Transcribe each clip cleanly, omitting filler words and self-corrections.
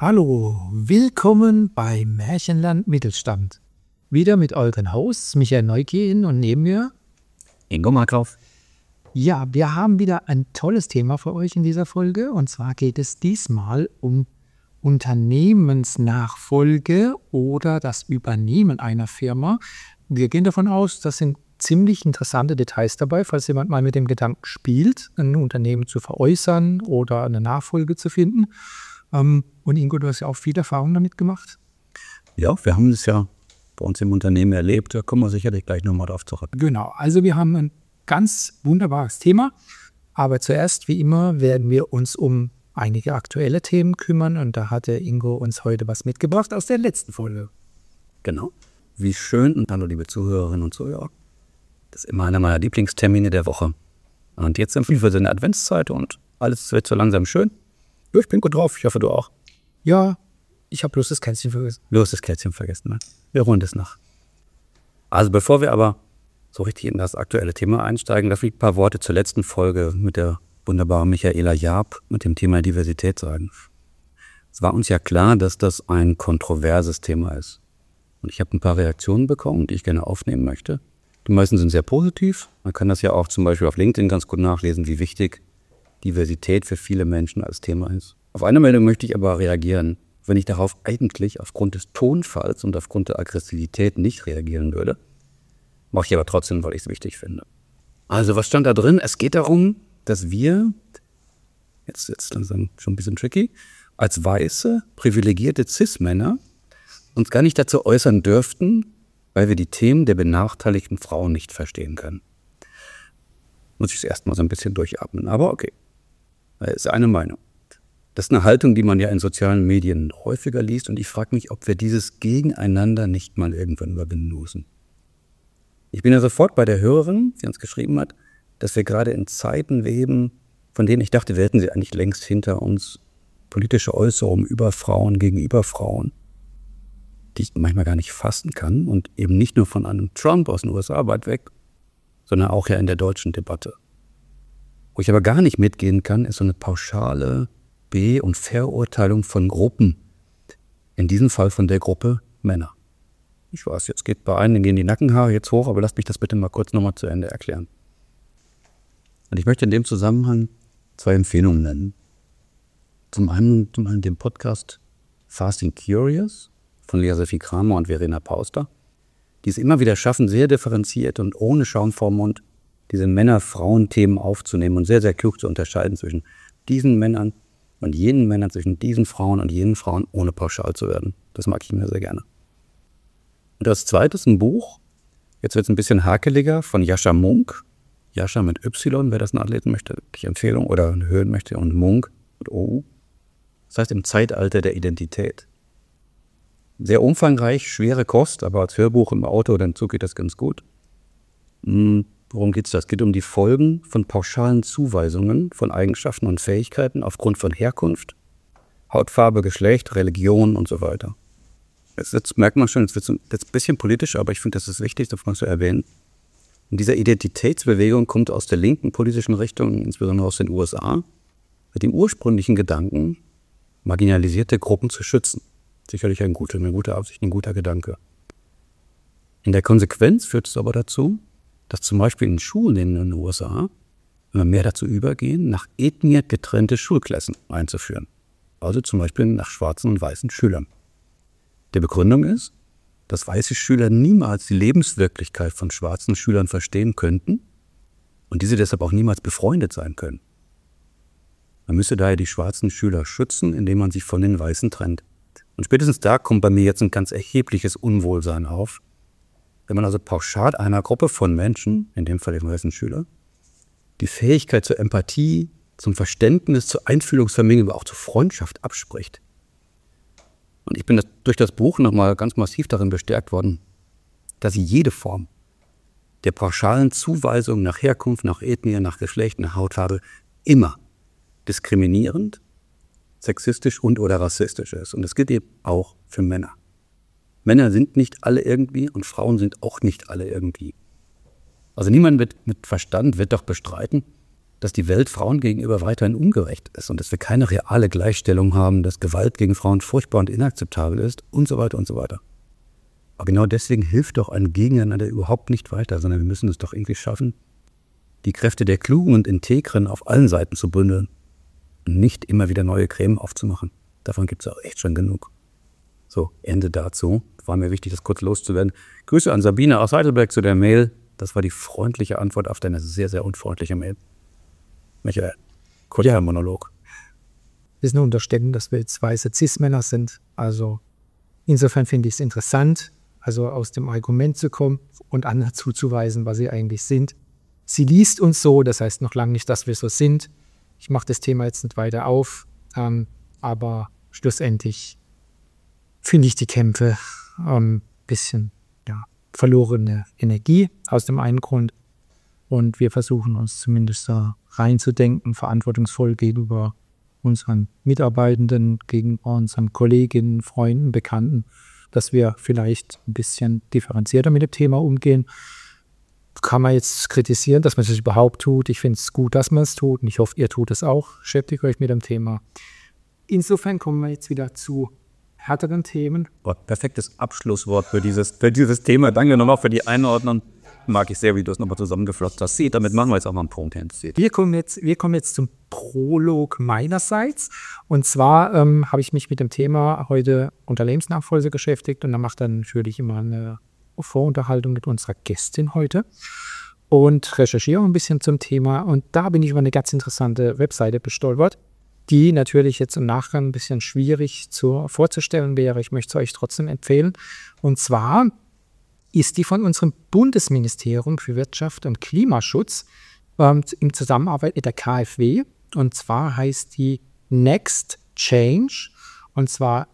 Hallo, willkommen bei Märchenland Mittelstand. Wieder mit euren Hosts Michael Neugehen und neben mir Ingo Markgraf. Ja, wir haben wieder ein tolles Thema für euch in dieser Folge. Und zwar geht es diesmal um Unternehmensnachfolge oder das Übernehmen einer Firma. Wir gehen davon aus, das sind ziemlich interessante Details dabei, falls jemand mal mit dem Gedanken spielt, ein Unternehmen zu veräußern oder eine Nachfolge zu finden. Und Ingo, du hast ja auch viel Erfahrung damit gemacht. Ja, wir haben das ja bei uns im Unternehmen erlebt. Da kommen wir sicherlich gleich nochmal drauf zurück. Genau, also wir haben ein ganz wunderbares Thema. Aber zuerst, wie immer, werden wir uns um einige aktuelle Themen kümmern. Und da hat der Ingo uns heute was mitgebracht aus der letzten Folge. Genau. Wie schön. Und hallo, liebe Zuhörerinnen und Zuhörer. Das ist immer einer meiner Lieblingstermine der Woche. Und jetzt sind wir in der Adventszeit und alles wird so langsam schön. Ja, ich bin gut drauf. Ich hoffe, du auch. Ja, ich habe bloß das Kätzchen vergessen. Bloß das Kätzchen vergessen. Ne? Wir holen das nach. Also bevor wir aber so richtig in das aktuelle Thema einsteigen, darf ich ein paar Worte zur letzten Folge mit der wunderbaren Michaela Jaab mit dem Thema Diversität sagen. Es war uns ja klar, dass das ein kontroverses Thema ist. Und ich habe ein paar Reaktionen bekommen, die ich gerne aufnehmen möchte. Die meisten sind sehr positiv. Man kann das ja auch zum Beispiel auf LinkedIn ganz gut nachlesen, wie wichtig Diversität für viele Menschen als Thema ist. Auf eine Meldung möchte ich aber reagieren. Wenn ich darauf eigentlich aufgrund des Tonfalls und aufgrund der Aggressivität nicht reagieren würde, mache ich aber trotzdem, weil ich es wichtig finde. Also was stand da drin? Es geht darum, dass wir, jetzt langsam schon ein bisschen tricky, als weiße, privilegierte Cis-Männer uns gar nicht dazu äußern dürften, weil wir die Themen der benachteiligten Frauen nicht verstehen können. Muss ich es erstmal so ein bisschen durchatmen, aber okay. Das ist eine Meinung. Das ist eine Haltung, die man ja in sozialen Medien häufiger liest und ich frage mich, ob wir dieses Gegeneinander nicht mal irgendwann überwinden müssen. Ich bin ja sofort bei der Hörerin, die uns geschrieben hat, dass wir gerade in Zeiten leben, von denen ich dachte, wir hätten sie eigentlich längst hinter uns, politische Äußerungen über Frauen gegenüber Frauen, die ich manchmal gar nicht fassen kann und eben nicht nur von einem Trump aus den USA weit weg, sondern auch ja in der deutschen Debatte. Wo ich aber gar nicht mitgehen kann, ist so eine pauschale Be- und Verurteilung von Gruppen. In diesem Fall von der Gruppe Männer. Ich weiß, jetzt geht bei einigen gehen die Nackenhaare jetzt hoch, aber lasst mich das bitte mal kurz nochmal zu Ende erklären. Und ich möchte in dem Zusammenhang 2 Empfehlungen nennen. Zum einen den Podcast Fast and Curious von Lea Sophie Kramer und Verena Pauster, die es immer wieder schaffen, sehr differenziert und ohne Schaum vorm Mund diese Männer-Frauen-Themen aufzunehmen und sehr, sehr klug zu unterscheiden zwischen diesen Männern und jenen Männern, zwischen diesen Frauen und jenen Frauen, ohne pauschal zu werden. Das mag ich mir sehr gerne. Und das zweite ist ein Buch, jetzt wird es ein bisschen hakeliger, von Jascha Munk. Jascha mit Y, wer das nachlesen möchte, die Empfehlung oder hören möchte, und Munk mit O. Das heißt im Zeitalter der Identität. Sehr umfangreich, schwere Kost, aber als Hörbuch im Auto oder im Zug geht das ganz gut. Worum geht es da? Es geht um die Folgen von pauschalen Zuweisungen von Eigenschaften und Fähigkeiten aufgrund von Herkunft, Hautfarbe, Geschlecht, Religion und so weiter. Jetzt merkt man schon, jetzt wird es ein bisschen politisch, aber ich finde, das ist wichtig, das mal zu erwähnen. Und diese Identitätsbewegung kommt aus der linken politischen Richtung, insbesondere aus den USA, mit dem ursprünglichen Gedanken, marginalisierte Gruppen zu schützen. Sicherlich eine gute Absicht, ein guter Gedanke. In der Konsequenz führt es aber dazu, dass zum Beispiel in Schulen in den USA immer mehr dazu übergehen, nach Ethnie getrennte Schulklassen einzuführen. Also zum Beispiel nach schwarzen und weißen Schülern. Die Begründung ist, dass weiße Schüler niemals die Lebenswirklichkeit von schwarzen Schülern verstehen könnten und diese deshalb auch niemals befreundet sein können. Man müsse daher die schwarzen Schüler schützen, indem man sich von den Weißen trennt. Und spätestens da kommt bei mir jetzt ein ganz erhebliches Unwohlsein auf. Wenn man also pauschal einer Gruppe von Menschen, in dem Fall den weißen Schüler, die Fähigkeit zur Empathie, zum Verständnis, zur Einfühlungsvermögen, aber auch zur Freundschaft abspricht. Und ich bin durch das Buch nochmal ganz massiv darin bestärkt worden, dass jede Form der pauschalen Zuweisung nach Herkunft, nach Ethnie, nach Geschlecht, nach Hautfarbe immer diskriminierend, sexistisch und oder rassistisch ist. Und das gilt eben auch für Männer. Männer sind nicht alle irgendwie und Frauen sind auch nicht alle irgendwie. Also niemand mit Verstand wird doch bestreiten, dass die Welt Frauen gegenüber weiterhin ungerecht ist und dass wir keine reale Gleichstellung haben, dass Gewalt gegen Frauen furchtbar und inakzeptabel ist und so weiter und so weiter. Aber genau deswegen hilft doch ein Gegeneinander überhaupt nicht weiter, sondern wir müssen es doch irgendwie schaffen, die Kräfte der Klugen und Integren auf allen Seiten zu bündeln und nicht immer wieder neue Gräben aufzumachen. Davon gibt es auch echt schon genug. So, Ende dazu. War mir wichtig, das kurz loszuwerden. Grüße an Sabine aus Heidelberg zu der Mail. Das war die freundliche Antwort auf deine sehr, sehr unfreundliche Mail. Michael, kurzer Monolog. Wir sind unterstellen, dass wir jetzt weiße Cis-Männer sind. Also insofern finde ich es interessant, also aus dem Argument zu kommen und anderen zuzuweisen, was sie eigentlich sind. Sie liest uns so, das heißt noch lange nicht, dass wir so sind. Ich mache das Thema jetzt nicht weiter auf, aber schlussendlich finde ich die Kämpfe ein bisschen verlorene Energie aus dem einen Grund. Und wir versuchen uns zumindest da reinzudenken, verantwortungsvoll gegenüber unseren Mitarbeitenden, gegenüber unseren Kolleginnen, Freunden, Bekannten, dass wir vielleicht ein bisschen differenzierter mit dem Thema umgehen. Kann man jetzt kritisieren, dass man es überhaupt tut. Ich finde es gut, dass man es tut und ich hoffe, ihr tut es auch. Beschäftigt euch mit dem Thema. Insofern kommen wir jetzt wieder zu härteren Themen. Perfektes Abschlusswort für dieses Thema. Danke nochmal für die Einordnung. Mag ich sehr, wie du es nochmal zusammengefasst hast. Damit machen wir jetzt auch mal einen Punkt hin. Wir kommen jetzt zum Prolog meinerseits. Und zwar habe ich mich mit dem Thema heute Unternehmensnachfolge beschäftigt und da macht dann natürlich immer eine Vorunterhaltung mit unserer Gästin heute und recherchiere ein bisschen zum Thema. Und da bin ich über eine ganz interessante Webseite gestolpert, die natürlich jetzt im Nachgang ein bisschen schwierig vorzustellen wäre. Ich möchte es euch trotzdem empfehlen. Und zwar ist die von unserem Bundesministerium für Wirtschaft und Klimaschutz in Zusammenarbeit mit der KfW. Und zwar heißt die Next Change, und zwar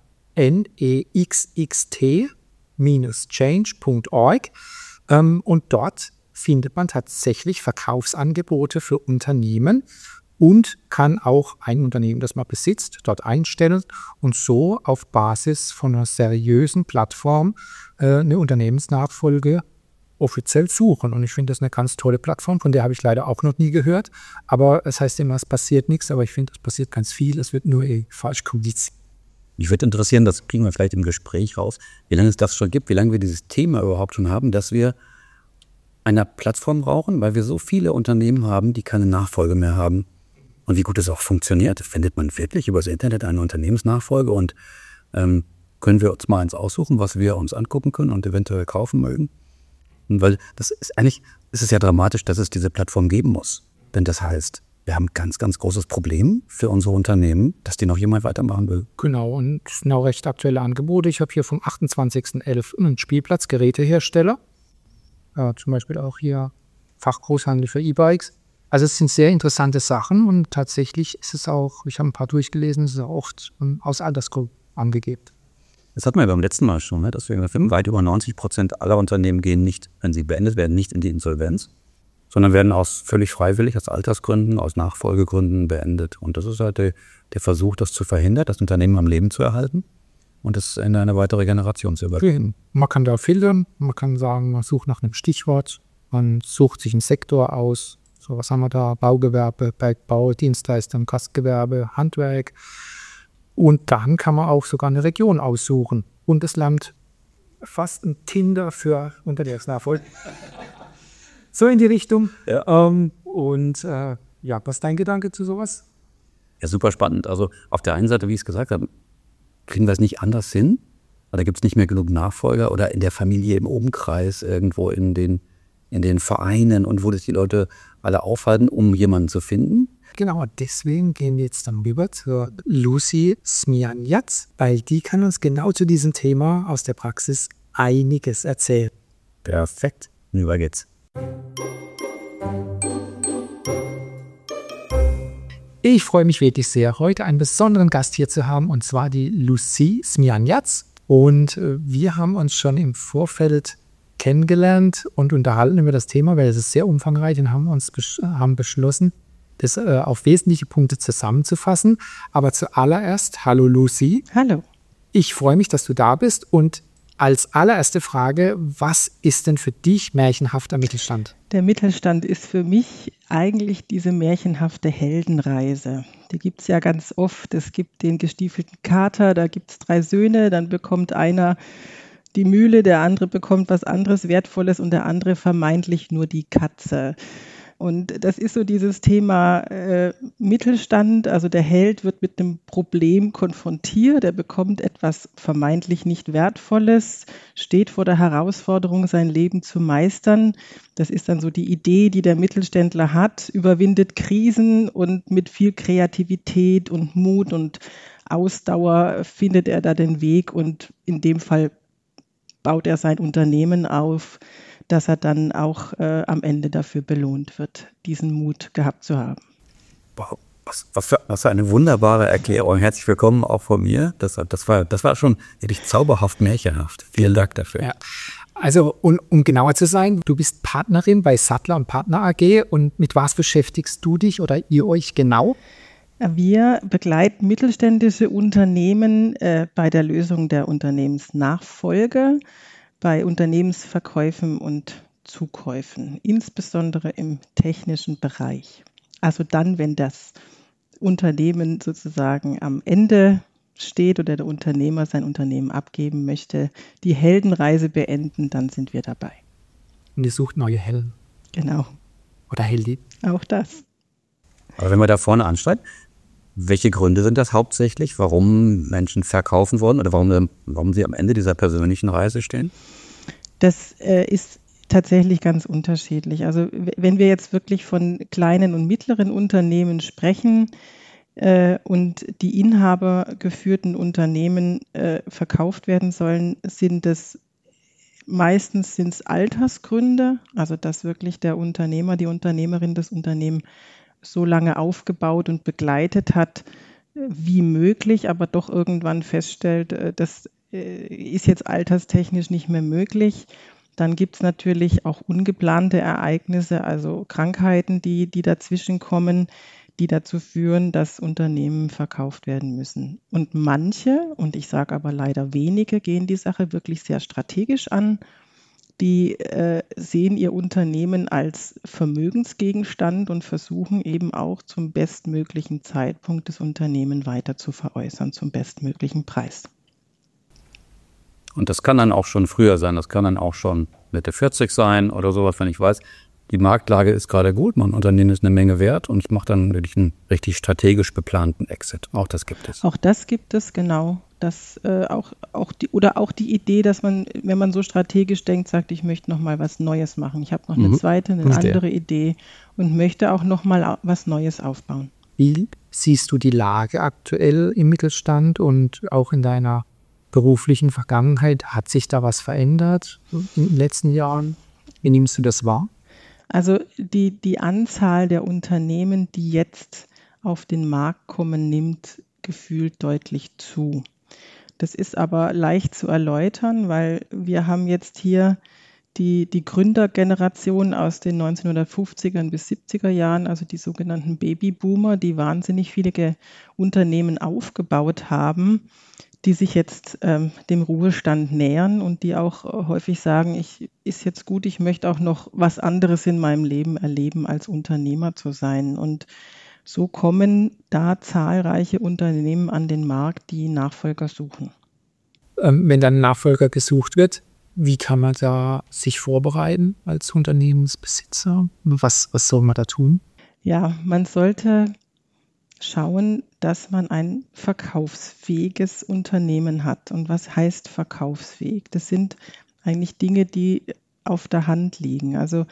nexxt-change.org. Und dort findet man tatsächlich Verkaufsangebote für Unternehmen und kann auch ein Unternehmen, das man besitzt, dort einstellen und so auf Basis von einer seriösen Plattform eine Unternehmensnachfolge offiziell suchen. Und ich finde das eine ganz tolle Plattform, von der habe ich leider auch noch nie gehört. Aber es heißt immer, es passiert nichts, aber ich finde, es passiert ganz viel. Es wird nur falsch kommuniziert. Mich würde interessieren, das kriegen wir vielleicht im Gespräch raus, wie lange es das schon gibt, wie lange wir dieses Thema überhaupt schon haben, dass wir eine Plattform brauchen, weil wir so viele Unternehmen haben, die keine Nachfolge mehr haben. Und wie gut es auch funktioniert. Findet man wirklich übers Internet eine Unternehmensnachfolge und können wir uns mal eins aussuchen, was wir uns angucken können und eventuell kaufen mögen? Und weil das ist eigentlich, ist es ja dramatisch, dass es diese Plattform geben muss. Denn das heißt, wir haben ein ganz, ganz großes Problem für unsere Unternehmen, dass die noch jemand weitermachen will. Genau, und das sind auch recht aktuelle Angebote. Ich habe hier vom 28.11. einen Spielplatz-Gerätehersteller. Zum Beispiel auch hier Fachgroßhandel für E-Bikes. Also es sind sehr interessante Sachen und tatsächlich ist es auch, ich habe ein paar durchgelesen, es ist auch oft aus Altersgruppen angegeben. Das hatten wir beim letzten Mal schon, ne? Dass wir weit über 90% aller Unternehmen gehen nicht, wenn sie beendet werden, nicht in die Insolvenz, sondern werden völlig freiwillig, aus Altersgründen, aus Nachfolgegründen beendet. Und das ist halt der Versuch, das zu verhindern, das Unternehmen am Leben zu erhalten und es in eine weitere Generation zu übergeben. Man kann da filtern, man kann sagen, man sucht nach einem Stichwort, man sucht sich einen Sektor aus. So, was haben wir da? Baugewerbe, Bergbau, Dienstleistung, Gastgewerbe, Handwerk. Und dann kann man auch sogar eine Region aussuchen. Bundesland, fast ein Tinder für Unternehmensnachfolge. So in die Richtung. Ja. Was ist dein Gedanke zu sowas? Ja, super spannend. Also auf der einen Seite, wie ich es gesagt habe, kriegen wir es nicht anders hin. Oder gibt es nicht mehr genug Nachfolger oder in der Familie, im Umkreis, irgendwo in den Vereinen und wo das die Leute alle aufhalten, um jemanden zu finden. Genau, deswegen gehen wir jetzt dann rüber zur Lucy Smianjatz, weil die kann uns genau zu diesem Thema aus der Praxis einiges erzählen. Perfekt, rüber geht's. Ich freue mich wirklich sehr, heute einen besonderen Gast hier zu haben, und zwar die Lucy Smianjatz. Und wir haben uns schon im Vorfeld kennengelernt und unterhalten über das Thema, weil es ist sehr umfangreich und haben beschlossen, das auf wesentliche Punkte zusammenzufassen. Aber zuallererst, hallo Lucy. Hallo. Ich freue mich, dass du da bist und als allererste Frage, was ist denn für dich märchenhafter Mittelstand? Der Mittelstand ist für mich eigentlich diese märchenhafte Heldenreise. Die gibt es ja ganz oft. Es gibt den gestiefelten Kater, da gibt es 3 Söhne, dann bekommt einer die Mühle, der andere bekommt was anderes Wertvolles und der andere vermeintlich nur die Katze. Und das ist so dieses Thema Mittelstand, also der Held wird mit einem Problem konfrontiert, er bekommt etwas vermeintlich nicht Wertvolles, steht vor der Herausforderung, sein Leben zu meistern. Das ist dann so die Idee, die der Mittelständler hat, überwindet Krisen und mit viel Kreativität und Mut und Ausdauer findet er da den Weg und in dem Fall baut er sein Unternehmen auf, dass er dann auch am Ende dafür belohnt wird, diesen Mut gehabt zu haben. Wow, was für eine wunderbare Erklärung. Herzlich willkommen auch von mir. Das war schon wirklich zauberhaft märchenhaft. Vielen Dank dafür. Ja. Also, um genauer zu sein, du bist Partnerin bei Sattler und Partner AG und mit was beschäftigst du dich oder ihr euch genau? Wir begleiten mittelständische Unternehmen bei der Lösung der Unternehmensnachfolge, bei Unternehmensverkäufen und Zukäufen, insbesondere im technischen Bereich. Also dann, wenn das Unternehmen sozusagen am Ende steht oder der Unternehmer sein Unternehmen abgeben möchte, die Heldenreise beenden, dann sind wir dabei. Und ihr sucht neue Helden. Genau. Oder Heldin. Auch das. Aber wenn wir da vorne ansteigen, welche Gründe sind das hauptsächlich, warum Menschen verkaufen wollen oder warum sie am Ende dieser persönlichen Reise stehen? Das ist tatsächlich ganz unterschiedlich. Also wenn wir jetzt wirklich von kleinen und mittleren Unternehmen sprechen und die inhabergeführten Unternehmen verkauft werden sollen, sind es meistens Altersgründe, also dass wirklich der Unternehmer, die Unternehmerin das Unternehmen so lange aufgebaut und begleitet hat, wie möglich, aber doch irgendwann feststellt, das ist jetzt alterstechnisch nicht mehr möglich. Dann gibt es natürlich auch ungeplante Ereignisse, also Krankheiten, die dazwischen kommen, die dazu führen, dass Unternehmen verkauft werden müssen. Und manche, und ich sage aber leider wenige, gehen die Sache wirklich sehr strategisch an. Die sehen ihr Unternehmen als Vermögensgegenstand und versuchen eben auch zum bestmöglichen Zeitpunkt das Unternehmen weiter zu veräußern, zum bestmöglichen Preis. Und das kann dann auch schon früher sein, das kann dann auch schon Mitte 40 sein oder sowas, wenn ich weiß, die Marktlage ist gerade gut, mein Unternehmen ist eine Menge wert und ich mache dann wirklich einen richtig strategisch geplanten Exit. Auch das gibt es. Auch das gibt es, genau. Das, auch die Idee, dass man, wenn man so strategisch denkt, sagt, ich möchte noch mal was Neues machen. Ich habe noch eine andere Idee und möchte auch noch mal was Neues aufbauen. Wie siehst du die Lage aktuell im Mittelstand und auch in deiner beruflichen Vergangenheit? Hat sich da was verändert in den letzten Jahren? Wie nimmst du das wahr? Also die Anzahl der Unternehmen, die jetzt auf den Markt kommen, nimmt gefühlt deutlich zu. Das ist aber leicht zu erläutern, weil wir haben jetzt hier die Gründergeneration aus den 1950er bis 70er Jahren, also die sogenannten Babyboomer, die wahnsinnig viele Unternehmen aufgebaut haben, die sich jetzt dem Ruhestand nähern und die auch häufig sagen, ist jetzt gut, ich möchte auch noch was anderes in meinem Leben erleben, als Unternehmer zu sein. Und so kommen da zahlreiche Unternehmen an den Markt, die Nachfolger suchen. Wenn dann ein Nachfolger gesucht wird, wie kann man da sich vorbereiten als Unternehmensbesitzer? Was soll man da tun? Ja, man sollte schauen, dass man ein verkaufsfähiges Unternehmen hat. Und was heißt verkaufsfähig? Das sind eigentlich Dinge, die auf der Hand liegen. Also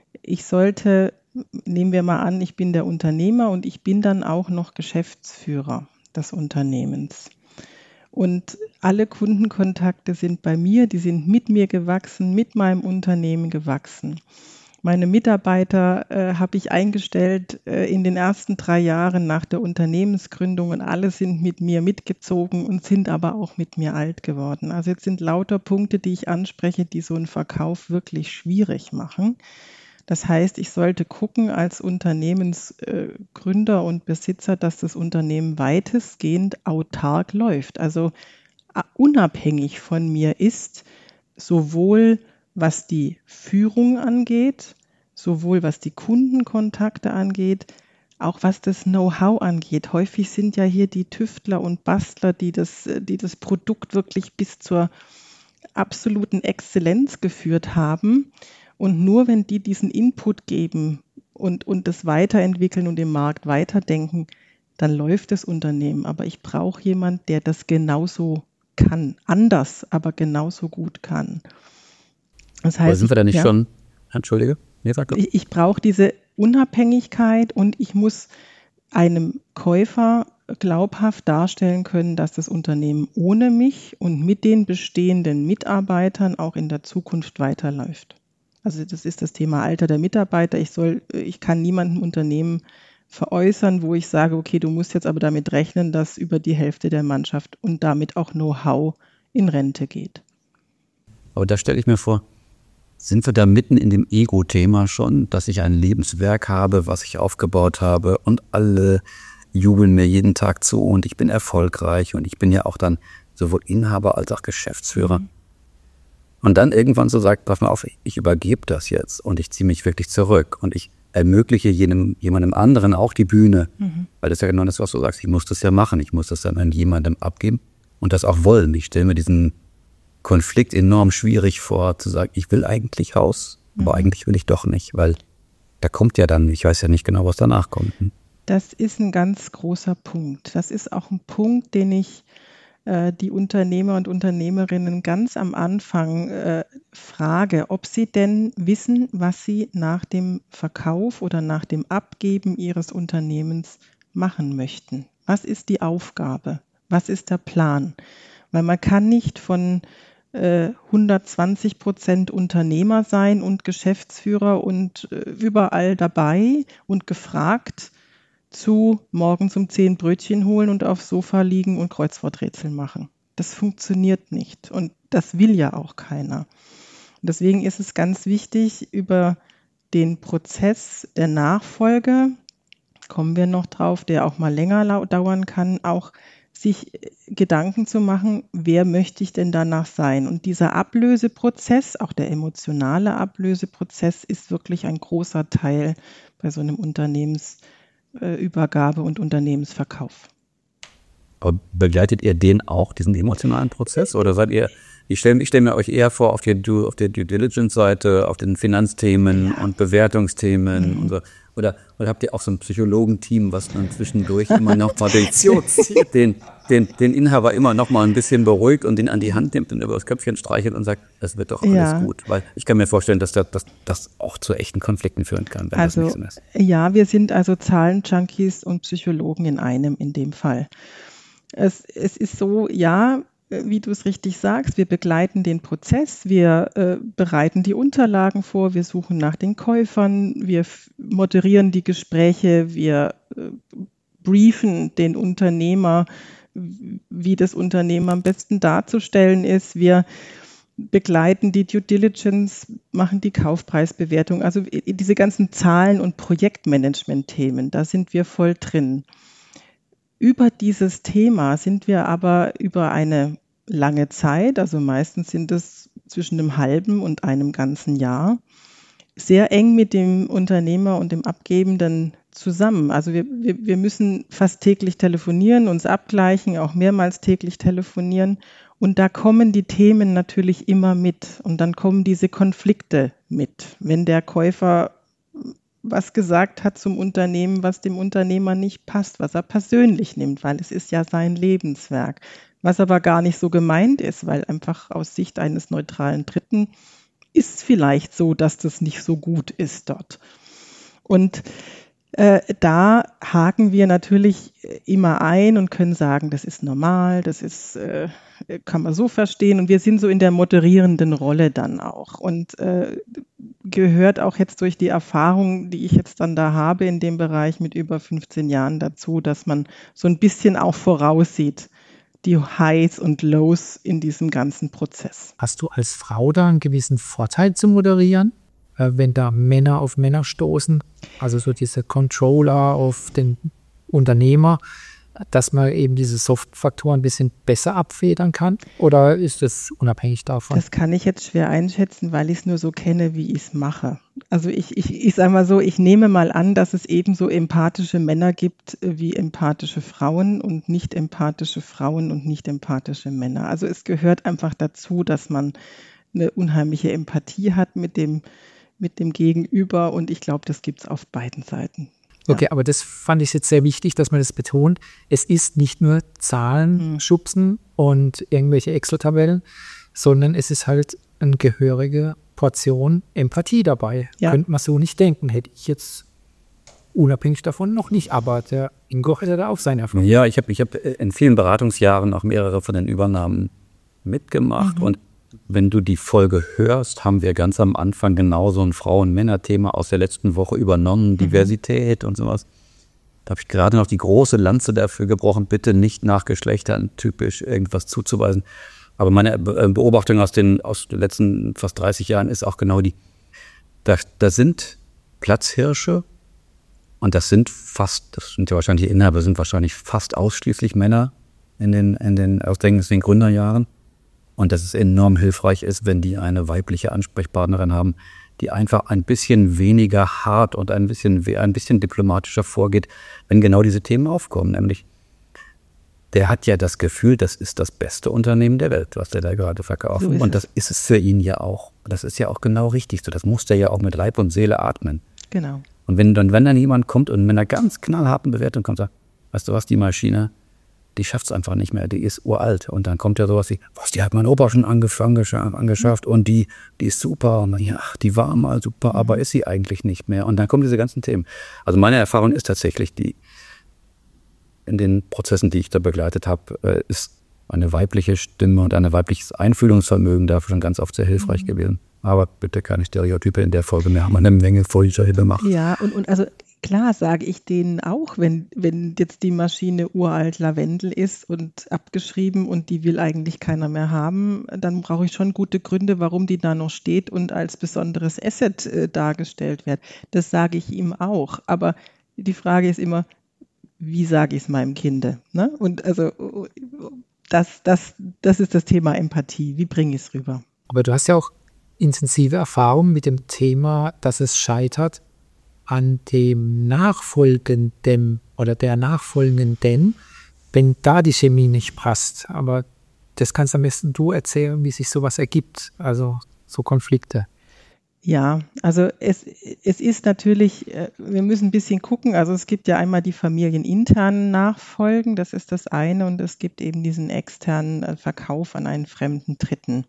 nehmen wir mal an, ich bin der Unternehmer und ich bin dann auch noch Geschäftsführer des Unternehmens. Und alle Kundenkontakte sind bei mir, die sind mit mir gewachsen, mit meinem Unternehmen gewachsen. Meine Mitarbeiter habe ich eingestellt in den ersten 3 Jahren nach der Unternehmensgründung und alle sind mit mir mitgezogen und sind aber auch mit mir alt geworden. Also jetzt sind lauter Punkte, die ich anspreche, die so einen Verkauf wirklich schwierig machen. Das heißt, ich sollte gucken als Unternehmensgründer und Besitzer, dass das Unternehmen weitestgehend autark läuft, also unabhängig von mir ist, sowohl was die Führung angeht, sowohl was die Kundenkontakte angeht, auch was das Know-how angeht. Häufig sind ja hier die Tüftler und Bastler, die das Produkt wirklich bis zur absoluten Exzellenz geführt haben. Und nur wenn die diesen Input geben und das weiterentwickeln und im Markt weiterdenken, dann läuft das Unternehmen. Aber ich brauche jemanden, der das genauso kann. Anders, aber genauso gut kann. Das heißt, aber sind wir da nicht schon, Entschuldige? Nee, sag doch. Ich brauche diese Unabhängigkeit und ich muss einem Käufer glaubhaft darstellen können, dass das Unternehmen ohne mich und mit den bestehenden Mitarbeitern auch in der Zukunft weiterläuft. Also das ist das Thema Alter der Mitarbeiter. Ich kann niemandem Unternehmen veräußern, wo ich sage, okay, du musst jetzt aber damit rechnen, dass über die Hälfte der Mannschaft und damit auch Know-how in Rente geht. Aber da stelle ich mir vor, sind wir da mitten in dem Ego-Thema schon, dass ich ein Lebenswerk habe, was ich aufgebaut habe und alle jubeln mir jeden Tag zu und ich bin erfolgreich und ich bin ja auch dann sowohl Inhaber als auch Geschäftsführer. Und dann irgendwann so sagt, pass mal auf, ich übergebe das jetzt und ich ziehe mich wirklich zurück und ich ermögliche jemandem anderen auch die Bühne. Weil das ist ja genau das, was du sagst, ich muss das ja machen, ich muss das dann an jemandem abgeben und das auch wollen. Ich stelle mir diesen Konflikt enorm schwierig vor, zu sagen, ich will eigentlich raus, aber eigentlich will ich doch nicht, weil da kommt ja dann, ich weiß ja nicht genau, was danach kommt. Das ist ein ganz großer Punkt. Das ist auch ein Punkt, den ich die Unternehmer und Unternehmerinnen ganz am Anfang frage, ob sie denn wissen, was sie nach dem Verkauf oder nach dem Abgeben ihres Unternehmens machen möchten. Was ist die Aufgabe? Was ist der Plan? Weil man kann nicht von 120% Unternehmer sein und Geschäftsführer und überall dabei und gefragt zu morgens um 10 Brötchen holen und aufs Sofa liegen und Kreuzworträtsel machen. Das funktioniert nicht und das will ja auch keiner. Und deswegen ist es ganz wichtig, über den Prozess der Nachfolge, kommen wir noch drauf, der auch mal länger dauern kann, auch sich Gedanken zu machen, wer möchte ich denn danach sein? Und dieser Ablöseprozess, auch der emotionale Ablöseprozess, ist wirklich ein großer Teil bei so einem Unternehmensübergabe und Unternehmensverkauf. Aber begleitet ihr den auch, diesen emotionalen Prozess? Oder seid ihr, ich stell mir euch eher vor, auf der Due Diligence-Seite, auf den Finanzthemen und Bewertungsthemen und so. Oder habt ihr auch so ein Psychologenteam, was dann zwischendurch immer noch mal den Inhaber immer noch mal ein bisschen beruhigt und den an die Hand nimmt und über das Köpfchen streichelt und sagt, es wird doch alles gut. Weil ich kann mir vorstellen, dass das auch zu echten Konflikten führen kann, wenn das nicht so ist. Ja, wir sind also Zahlenjunkies und Psychologen in einem in dem Fall. Es ist so, ja, wie du es richtig sagst, wir begleiten den Prozess, wir bereiten die Unterlagen vor, wir suchen nach den Käufern, wir moderieren die Gespräche, wir briefen den Unternehmer, wie das Unternehmen am besten darzustellen ist, wir begleiten die Due Diligence, machen die Kaufpreisbewertung, also diese ganzen Zahlen- und Projektmanagement-Themen, da sind wir voll drin. Über dieses Thema sind wir aber über eine lange Zeit, also meistens sind es zwischen einem halben und einem ganzen Jahr, sehr eng mit dem Unternehmer und dem Abgebenden zusammen. Also wir müssen fast täglich telefonieren, uns abgleichen, auch mehrmals täglich telefonieren. Und da kommen die Themen natürlich immer mit. Und dann kommen diese Konflikte mit. Wenn der Käufer was gesagt hat zum Unternehmen, was dem Unternehmer nicht passt, was er persönlich nimmt, weil es ist ja sein Lebenswerk. Was aber gar nicht so gemeint ist, weil einfach aus Sicht eines neutralen Dritten ist vielleicht so, dass das nicht so gut ist dort. Und da haken wir natürlich immer ein und können sagen, das ist normal, das ist, kann man so verstehen. Und wir sind so in der moderierenden Rolle dann auch. Und gehört auch jetzt durch die Erfahrung, die ich jetzt dann da habe in dem Bereich mit über 15 Jahren dazu, dass man so ein bisschen auch voraussieht, die Highs und Lows in diesem ganzen Prozess. Hast du als Frau da einen gewissen Vorteil zu moderieren, wenn da Männer auf Männer stoßen? Also so diese Controller auf den Unternehmer. dass man eben diese Soft-Faktoren ein bisschen besser abfedern kann? Oder ist das unabhängig davon? Das kann ich jetzt schwer einschätzen, weil ich es nur so kenne, wie ich es mache. Also ich sage mal so, ich nehme mal an, dass es ebenso empathische Männer gibt wie empathische Frauen und nicht empathische Frauen und nicht empathische Männer. Also es gehört einfach dazu, dass man eine unheimliche Empathie hat mit dem Gegenüber und ich glaube, das gibt es auf beiden Seiten. Okay, aber das fand ich jetzt sehr wichtig, dass man das betont. Es ist nicht nur Zahlen schubsen und irgendwelche Excel-Tabellen, sondern es ist halt eine gehörige Portion Empathie dabei. Ja. Könnte man so nicht denken, hätte ich jetzt unabhängig davon noch nicht, aber der Ingo hätte da auch seine Erfahrung. Ja, ich hab in vielen Beratungsjahren auch mehrere von den Übernahmen mitgemacht und wenn du die Folge hörst, haben wir ganz am Anfang genau so ein Frauen-Männer-Thema aus der letzten Woche übernommen, Diversität und sowas. Da habe ich gerade noch die große Lanze dafür gebrochen, bitte nicht nach Geschlechtern typisch irgendwas zuzuweisen. Aber meine Beobachtung aus den letzten fast 30 Jahren ist auch genau die, da sind Platzhirsche und das sind ja wahrscheinlich die Inhaber, sind wahrscheinlich fast ausschließlich Männer aus den Gründerjahren. Und dass es enorm hilfreich ist, wenn die eine weibliche Ansprechpartnerin haben, die einfach ein bisschen weniger hart und ein bisschen diplomatischer vorgeht, wenn genau diese Themen aufkommen. Nämlich, der hat ja das Gefühl, das ist das beste Unternehmen der Welt, was der da gerade verkauft. So ist und das ist es für ihn ja auch. Das ist ja auch genau richtig so. Das muss der ja auch mit Leib und Seele atmen. Genau. Und wenn dann jemand kommt und mit einer ganz knallharten Bewertung kommt und sagt, weißt du was, die Maschine, die schafft es einfach nicht mehr, die ist uralt. Und dann kommt ja sowas wie, die hat mein Opa schon angeschafft und die ist super. Und dann, ja, die war mal super, aber ist sie eigentlich nicht mehr. Und dann kommen diese ganzen Themen. Also meine Erfahrung ist tatsächlich, in den Prozessen, die ich da begleitet habe, ist eine weibliche Stimme und ein weibliches Einfühlungsvermögen dafür schon ganz oft sehr hilfreich gewesen. Aber bitte keine Stereotype in der Folge mehr, haben wir eine Menge Furchtbar gemacht. Ja, und also klar sage ich denen auch, wenn jetzt die Maschine uralt Lavendel ist und abgeschrieben und die will eigentlich keiner mehr haben, dann brauche ich schon gute Gründe, warum die da noch steht und als besonderes Asset dargestellt wird. Das sage ich ihm auch. Aber die Frage ist immer, wie sage ich es meinem Kinde? Ne? Und also das ist das Thema Empathie. Wie bringe ich es rüber? Aber du hast ja auch intensive Erfahrung mit dem Thema, dass es scheitert an dem Nachfolgenden oder der Nachfolgenden, wenn da die Chemie nicht passt. Aber das kannst am besten du erzählen, wie sich sowas ergibt, also so Konflikte. Ja, also es ist natürlich, wir müssen ein bisschen gucken, also es gibt ja einmal die familieninternen Nachfolgen, das ist das eine, und es gibt eben diesen externen Verkauf an einen fremden Dritten.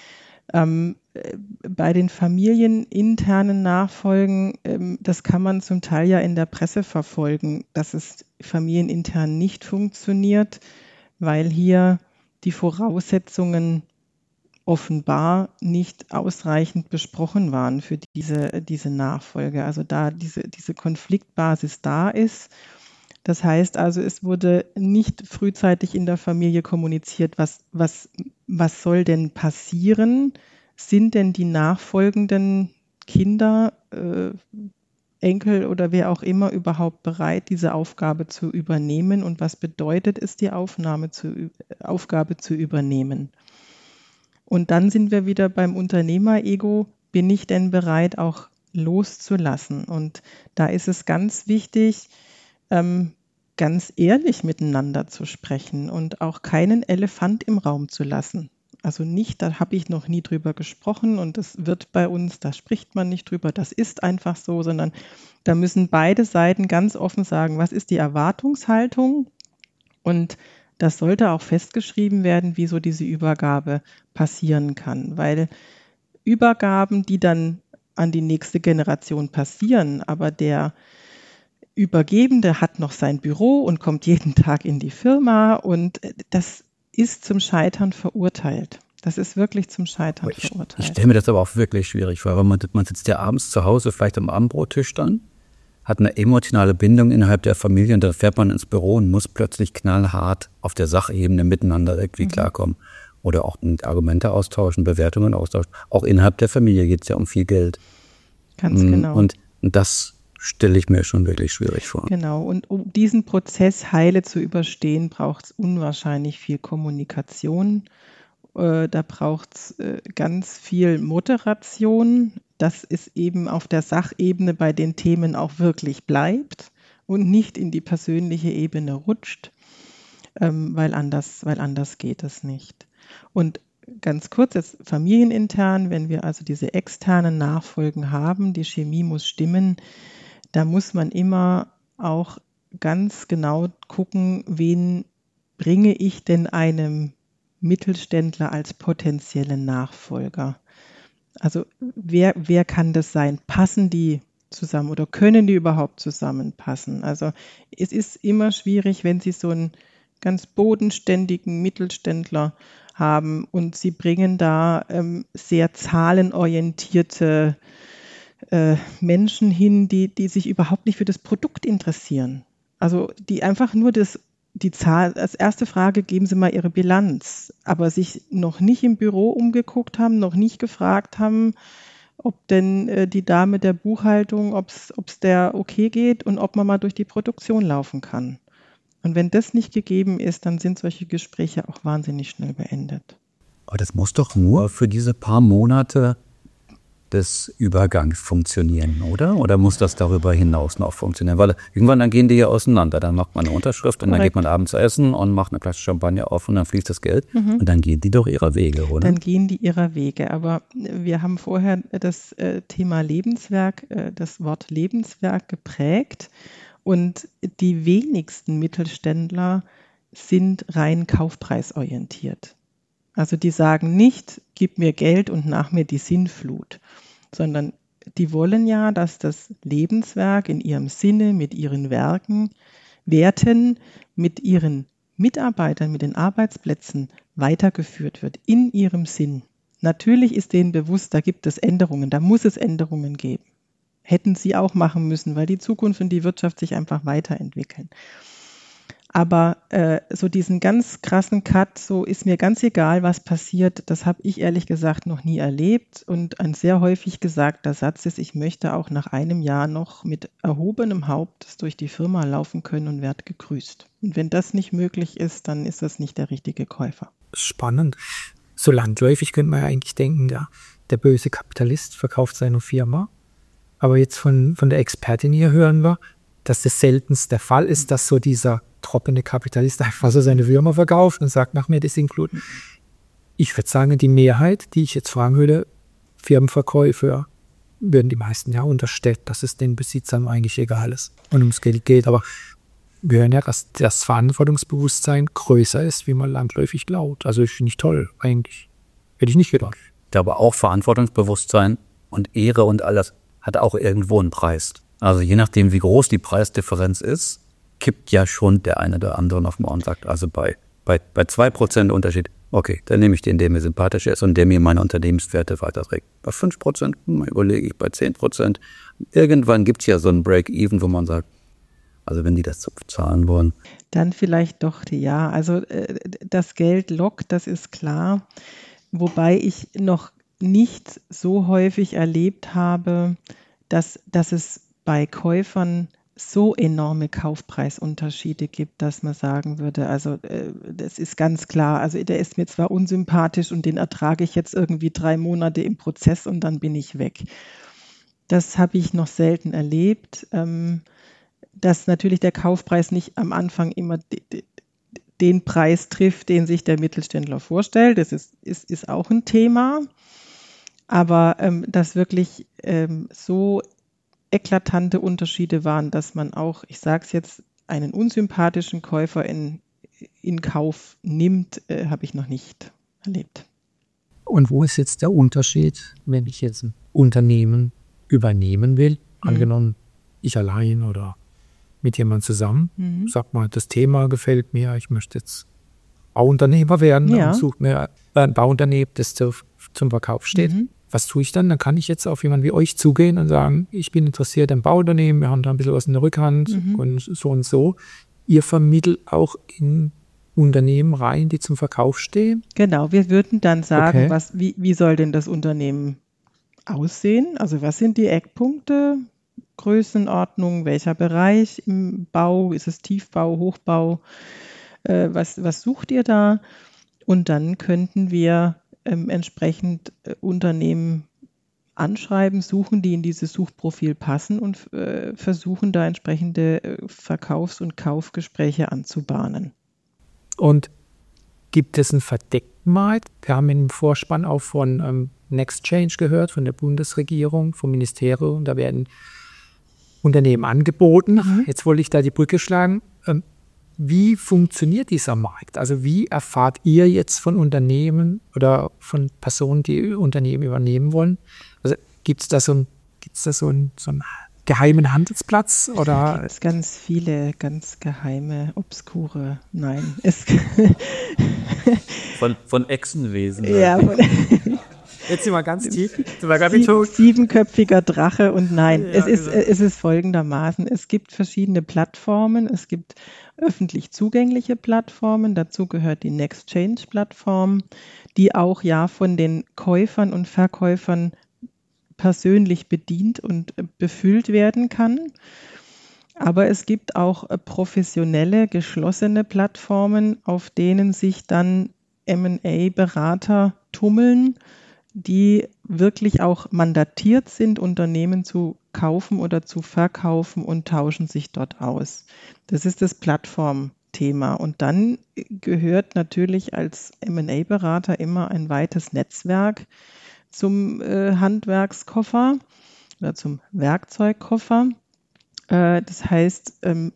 Bei den familieninternen Nachfolgen, das kann man zum Teil ja in der Presse verfolgen, dass es familienintern nicht funktioniert, weil hier die Voraussetzungen offenbar nicht ausreichend besprochen waren für diese Nachfolge. Also da diese Konfliktbasis da ist. Das heißt also, es wurde nicht frühzeitig in der Familie kommuniziert, was soll denn passieren? Sind denn die nachfolgenden Kinder, Enkel oder wer auch immer überhaupt bereit, diese Aufgabe zu übernehmen? Und was bedeutet es, die Aufgabe zu übernehmen? Und dann sind wir wieder beim Unternehmer-Ego. Bin ich denn bereit, auch loszulassen? Und da ist es ganz wichtig, ganz ehrlich miteinander zu sprechen und auch keinen Elefant im Raum zu lassen. Also nicht, da habe ich noch nie drüber gesprochen und das wird bei uns, da spricht man nicht drüber, das ist einfach so, sondern da müssen beide Seiten ganz offen sagen, was ist die Erwartungshaltung, und das sollte auch festgeschrieben werden, wie so diese Übergabe passieren kann, weil Übergaben, die dann an die nächste Generation passieren, aber der Übergebende hat noch sein Büro und kommt jeden Tag in die Firma, und das ist zum Scheitern verurteilt. Das ist wirklich zum Scheitern verurteilt. Ich stelle mir das aber auch wirklich schwierig vor, weil man sitzt ja abends zu Hause vielleicht am Abendbrottisch dann, hat eine emotionale Bindung innerhalb der Familie und dann fährt man ins Büro und muss plötzlich knallhart auf der Sachebene miteinander irgendwie klarkommen. Oder auch Argumente austauschen, Bewertungen austauschen. Auch innerhalb der Familie geht es ja um viel Geld. Ganz genau. Und das stelle ich mir schon wirklich schwierig vor. Genau, und um diesen Prozess heile zu überstehen, braucht es unwahrscheinlich viel Kommunikation. Da braucht es ganz viel Moderation, dass es eben auf der Sachebene bei den Themen auch wirklich bleibt und nicht in die persönliche Ebene rutscht, weil anders geht es nicht. Und ganz kurz, jetzt familienintern, wenn wir also diese externen Nachfolgen haben, die Chemie muss stimmen, da muss man immer auch ganz genau gucken, wen bringe ich denn einem Mittelständler als potenziellen Nachfolger. Also wer kann das sein? Passen die zusammen oder können die überhaupt zusammenpassen? Also es ist immer schwierig, wenn Sie so einen ganz bodenständigen Mittelständler haben und Sie bringen da sehr zahlenorientierte Menschen hin, die sich überhaupt nicht für das Produkt interessieren. Also die einfach nur die Zahl, als erste Frage, geben Sie mal Ihre Bilanz, aber sich noch nicht im Büro umgeguckt haben, noch nicht gefragt haben, ob denn die Dame der Buchhaltung, ob es der okay geht und ob man mal durch die Produktion laufen kann. Und wenn das nicht gegeben ist, dann sind solche Gespräche auch wahnsinnig schnell beendet. Aber das muss doch nur für diese paar Monate des Übergangs funktionieren, oder? Oder muss das darüber hinaus noch funktionieren? Weil irgendwann dann gehen die ja auseinander. Dann macht man eine Unterschrift und dann geht man abends essen und macht eine Flasche Champagner auf und dann fließt das Geld. Und dann gehen die doch ihrer Wege, oder? Dann gehen die ihrer Wege. Aber wir haben vorher das Thema Lebenswerk, das Wort Lebenswerk geprägt. Und die wenigsten Mittelständler sind rein kaufpreisorientiert. Also die sagen nicht, gib mir Geld und nach mir die Sinnflut, sondern die wollen ja, dass das Lebenswerk in ihrem Sinne, mit ihren Werten, mit ihren Mitarbeitern, mit den Arbeitsplätzen weitergeführt wird, in ihrem Sinn. Natürlich ist denen bewusst, da gibt es Änderungen, da muss es Änderungen geben. Hätten sie auch machen müssen, weil die Zukunft und die Wirtschaft sich einfach weiterentwickeln. Aber so diesen ganz krassen Cut, so ist mir ganz egal, was passiert, das habe ich ehrlich gesagt noch nie erlebt. Und ein sehr häufig gesagter Satz ist, ich möchte auch nach einem Jahr noch mit erhobenem Haupt durch die Firma laufen können und werde gegrüßt. Und wenn das nicht möglich ist, dann ist das nicht der richtige Käufer. Spannend. So landläufig könnte man ja eigentlich denken, der böse Kapitalist verkauft seine Firma. Aber jetzt von der Expertin hier hören wir, dass das seltenst der Fall ist, dass so dieser trockene Kapitalist einfach so seine Firma verkauft und sagt, nach mir das Sinnflut. Ich würde sagen, die Mehrheit, die ich jetzt fragen würde, Firmenverkäufer, würden die meisten ja unterstellt, dass es den Besitzern eigentlich egal ist und ums Geld geht. Aber wir hören ja, dass das Verantwortungsbewusstsein größer ist, wie man landläufig glaubt. Also ich finde ich toll, eigentlich. Hätte ich nicht gedacht. Aber auch Verantwortungsbewusstsein und Ehre und alles hat auch irgendwo einen Preis. Also je nachdem, wie groß die Preisdifferenz ist, kippt ja schon der eine oder andere noch mal und sagt, also bei 2% Unterschied, okay, dann nehme ich den, der mir sympathisch ist und der mir meine Unternehmenswerte weiterträgt. Bei 5% überlege ich, bei 10%. Irgendwann gibt es ja so einen Break-Even, wo man sagt, also wenn die das zahlen wollen. Dann vielleicht doch ja. Also das Geld lockt, das ist klar. Wobei ich noch nicht so häufig erlebt habe, dass es bei Käufern so enorme Kaufpreisunterschiede gibt, dass man sagen würde, also das ist ganz klar, also der ist mir zwar unsympathisch und den ertrage ich jetzt irgendwie 3 Monate im Prozess und dann bin ich weg. Das habe ich noch selten erlebt, dass natürlich der Kaufpreis nicht am Anfang immer den Preis trifft, den sich der Mittelständler vorstellt. Das ist auch ein Thema, aber dass wirklich so eklatante Unterschiede waren, dass man auch, ich sage es jetzt, einen unsympathischen Käufer in Kauf nimmt, habe ich noch nicht erlebt. Und wo ist jetzt der Unterschied, wenn ich jetzt ein Unternehmen übernehmen will? Angenommen, ich allein oder mit jemandem zusammen. Sag mal, das Thema gefällt mir, ich möchte jetzt Bauunternehmer werden und suche mir ein Bauunternehmen, das zum Verkauf steht. Was tue ich dann? Dann kann ich jetzt auf jemanden wie euch zugehen und sagen, ich bin interessiert am Bauunternehmen, wir haben da ein bisschen was in der Rückhand und so und so. Ihr vermittelt auch in Unternehmen rein, die zum Verkauf stehen? Genau, wir würden dann sagen, wie soll denn das Unternehmen aussehen? Also was sind die Eckpunkte? Größenordnung, welcher Bereich im Bau, ist es Tiefbau, Hochbau, was sucht ihr da? Und dann könnten wir entsprechend Unternehmen anschreiben, suchen, die in dieses Suchprofil passen und versuchen da entsprechende Verkaufs- und Kaufgespräche anzubahnen. Und gibt es einen verdeckten Markt? Wir haben im Vorspann auch von NextChange gehört, von der Bundesregierung, vom Ministerium. Da werden Unternehmen angeboten. Jetzt wollte ich da die Brücke schlagen. Wie funktioniert dieser Markt? Also wie erfahrt ihr jetzt von Unternehmen oder von Personen, die Unternehmen übernehmen wollen? Also gibt es da so einen geheimen Handelsplatz? Da gibt es ganz viele, ganz geheime, obskure, nein. Von Echsenwesen. Ja, Jetzt sind wir ganz tief. Siebenköpfiger Drache und nein, Ja, es ist folgendermaßen. Es gibt verschiedene Plattformen, es gibt öffentlich zugängliche Plattformen, dazu gehört die NextChange-Plattform, die auch ja von den Käufern und Verkäufern persönlich bedient und befüllt werden kann. Aber es gibt auch professionelle, geschlossene Plattformen, auf denen sich dann M&A-Berater tummeln, die wirklich auch mandatiert sind, Unternehmen zu kaufen oder zu verkaufen und tauschen sich dort aus. Das ist das Plattformthema. Und dann gehört natürlich als M&A-Berater immer ein weites Netzwerk zum Handwerkskoffer oder zum Werkzeugkoffer. Das heißt,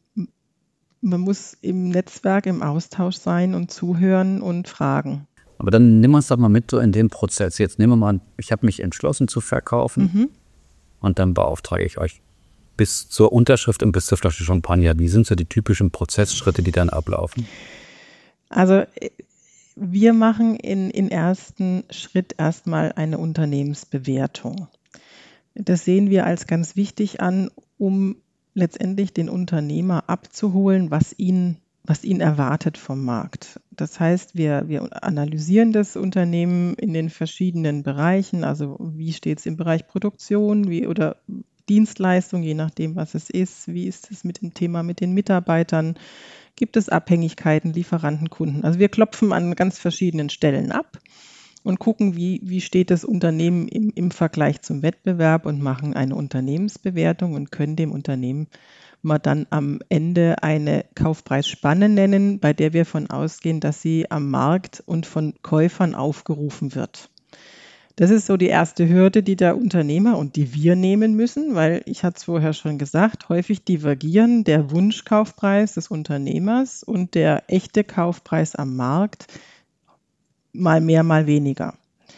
man muss im Netzwerk im Austausch sein und zuhören und fragen. Aber dann nimm uns doch mal mit so in den Prozess. Jetzt nehmen wir mal, ich habe mich entschlossen zu verkaufen und dann beauftrage ich euch bis zur Unterschrift und bis zur Flasche Champagner. Wie sind so die typischen Prozessschritte, die dann ablaufen? Also wir machen im ersten Schritt erstmal eine Unternehmensbewertung. Das sehen wir als ganz wichtig an, um letztendlich den Unternehmer abzuholen, was ihn erwartet vom Markt. Das heißt, wir analysieren das Unternehmen in den verschiedenen Bereichen, also wie steht es im Bereich Produktion oder Dienstleistung, je nachdem, was es ist, wie ist es mit dem Thema mit den Mitarbeitern, gibt es Abhängigkeiten, Lieferanten, Kunden. Also wir klopfen an ganz verschiedenen Stellen ab und gucken, wie steht das Unternehmen im Vergleich zum Wettbewerb und machen eine Unternehmensbewertung und können dem Unternehmen mal dann am Ende eine Kaufpreisspanne nennen, bei der wir davon ausgehen, dass sie am Markt und von Käufern aufgerufen wird. Das ist so die erste Hürde, die der Unternehmer und die wir nehmen müssen, weil ich hatte es vorher schon gesagt, häufig divergieren der Wunschkaufpreis des Unternehmers und der echte Kaufpreis am Markt mal mehr, mal weniger.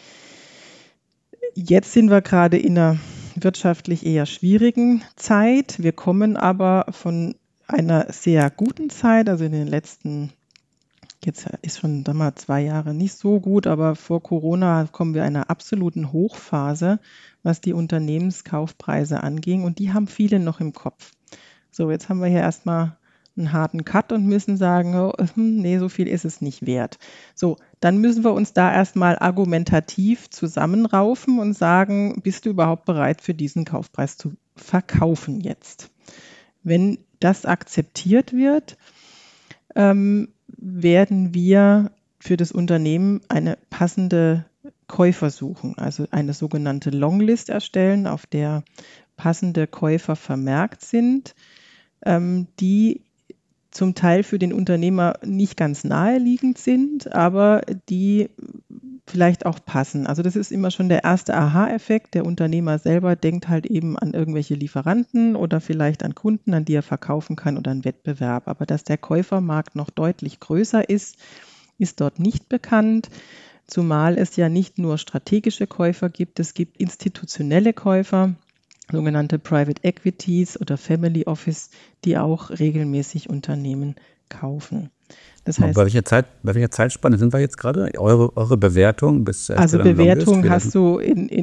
Jetzt sind wir gerade in einer wirtschaftlich eher schwierigen Zeit. Wir kommen aber von einer sehr guten Zeit, also in den letzten, jetzt ist schon 2 Jahre nicht so gut, aber vor Corona kommen wir einer absoluten Hochphase, was die Unternehmenskaufpreise anging und die haben viele noch im Kopf. So, jetzt haben wir hier erstmal einen harten Cut und müssen sagen, nee, so viel ist es nicht wert. So, dann müssen wir uns da erstmal argumentativ zusammenraufen und sagen, bist du überhaupt bereit für diesen Kaufpreis zu verkaufen jetzt? Wenn das akzeptiert wird, werden wir für das Unternehmen eine passende Käufer suchen, also eine sogenannte Longlist erstellen, auf der passende Käufer vermerkt sind, die zum Teil für den Unternehmer nicht ganz naheliegend sind, aber die vielleicht auch passen. Also das ist immer schon der erste Aha-Effekt. Der Unternehmer selber denkt halt eben an irgendwelche Lieferanten oder vielleicht an Kunden, an die er verkaufen kann oder an Wettbewerb. Aber dass der Käufermarkt noch deutlich größer ist dort nicht bekannt. Zumal es ja nicht nur strategische Käufer gibt, es gibt institutionelle Käufer, sogenannte Private Equities oder Family Office, die auch regelmäßig Unternehmen kaufen. Das heißt, bei welcher Zeitspanne sind wir jetzt gerade? Eure Bewertung bis also Bewertung hast du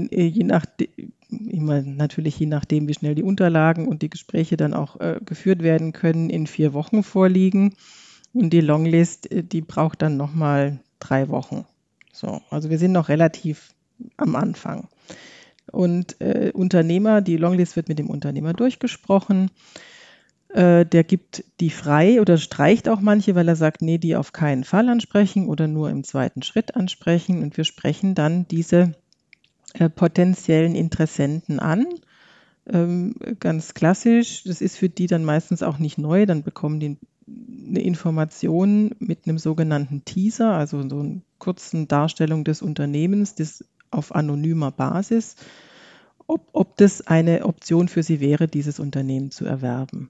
natürlich je nachdem, wie schnell die Unterlagen und die Gespräche dann auch geführt werden können, in 4 Wochen vorliegen. Und die Longlist, die braucht dann nochmal 3 Wochen. So, also wir sind noch relativ am Anfang. Und Unternehmer, die Longlist wird mit dem Unternehmer durchgesprochen. Der gibt die frei oder streicht auch manche, weil er sagt, nee, die auf keinen Fall ansprechen oder nur im zweiten Schritt ansprechen. Und wir sprechen dann diese potenziellen Interessenten an. Ganz klassisch, das ist für die dann meistens auch nicht neu, dann bekommen die eine Information mit einem sogenannten Teaser, also so einer kurzen Darstellung des Unternehmens, das auf anonymer Basis, ob das eine Option für sie wäre, dieses Unternehmen zu erwerben.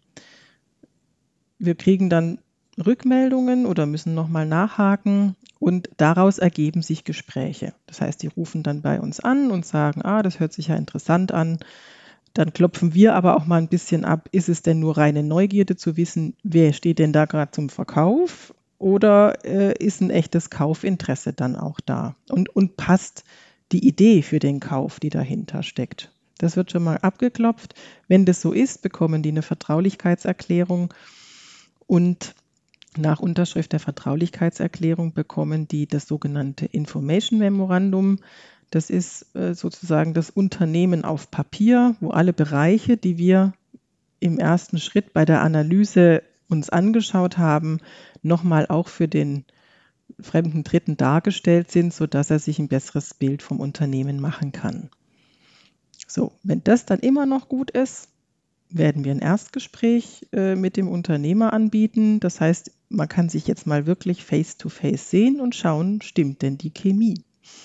Wir kriegen dann Rückmeldungen oder müssen nochmal nachhaken und daraus ergeben sich Gespräche. Das heißt, die rufen dann bei uns an und sagen, das hört sich ja interessant an. Dann klopfen wir aber auch mal ein bisschen ab, ist es denn nur reine Neugierde zu wissen, wer steht denn da gerade zum Verkauf oder ist ein echtes Kaufinteresse dann auch da und passt die Idee für den Kauf, die dahinter steckt. Das wird schon mal abgeklopft. Wenn das so ist, bekommen die eine Vertraulichkeitserklärung und nach Unterschrift der Vertraulichkeitserklärung bekommen die das sogenannte Information Memorandum. Das ist sozusagen das Unternehmen auf Papier, wo alle Bereiche, die wir im ersten Schritt bei der Analyse uns angeschaut haben, nochmal auch für den fremden Dritten dargestellt sind, sodass er sich ein besseres Bild vom Unternehmen machen kann. So, wenn das dann immer noch gut ist, werden wir ein Erstgespräch mit dem Unternehmer anbieten. Das heißt, man kann sich jetzt mal wirklich face-to-face sehen und schauen, stimmt denn die Chemie?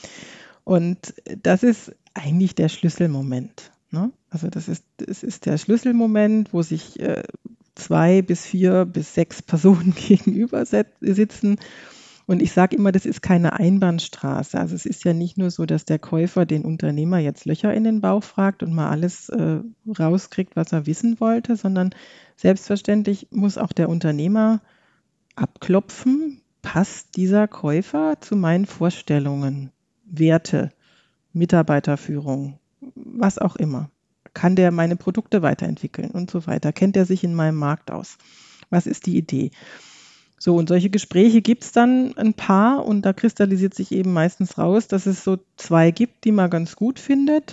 Und das ist eigentlich der Schlüsselmoment. Ne? Also das ist der Schlüsselmoment, wo sich 2 bis 4 bis 6 Personen gegenüber sitzen. Und ich sage immer, das ist keine Einbahnstraße. Also es ist ja nicht nur so, dass der Käufer den Unternehmer jetzt Löcher in den Bauch fragt und mal alles rauskriegt, was er wissen wollte, sondern selbstverständlich muss auch der Unternehmer abklopfen, passt dieser Käufer zu meinen Vorstellungen, Werte, Mitarbeiterführung, was auch immer. Kann der meine Produkte weiterentwickeln und so weiter? Kennt er sich in meinem Markt aus? Was ist die Idee? So, und solche Gespräche gibt es dann ein paar und da kristallisiert sich eben meistens raus, dass es so 2 gibt, die man ganz gut findet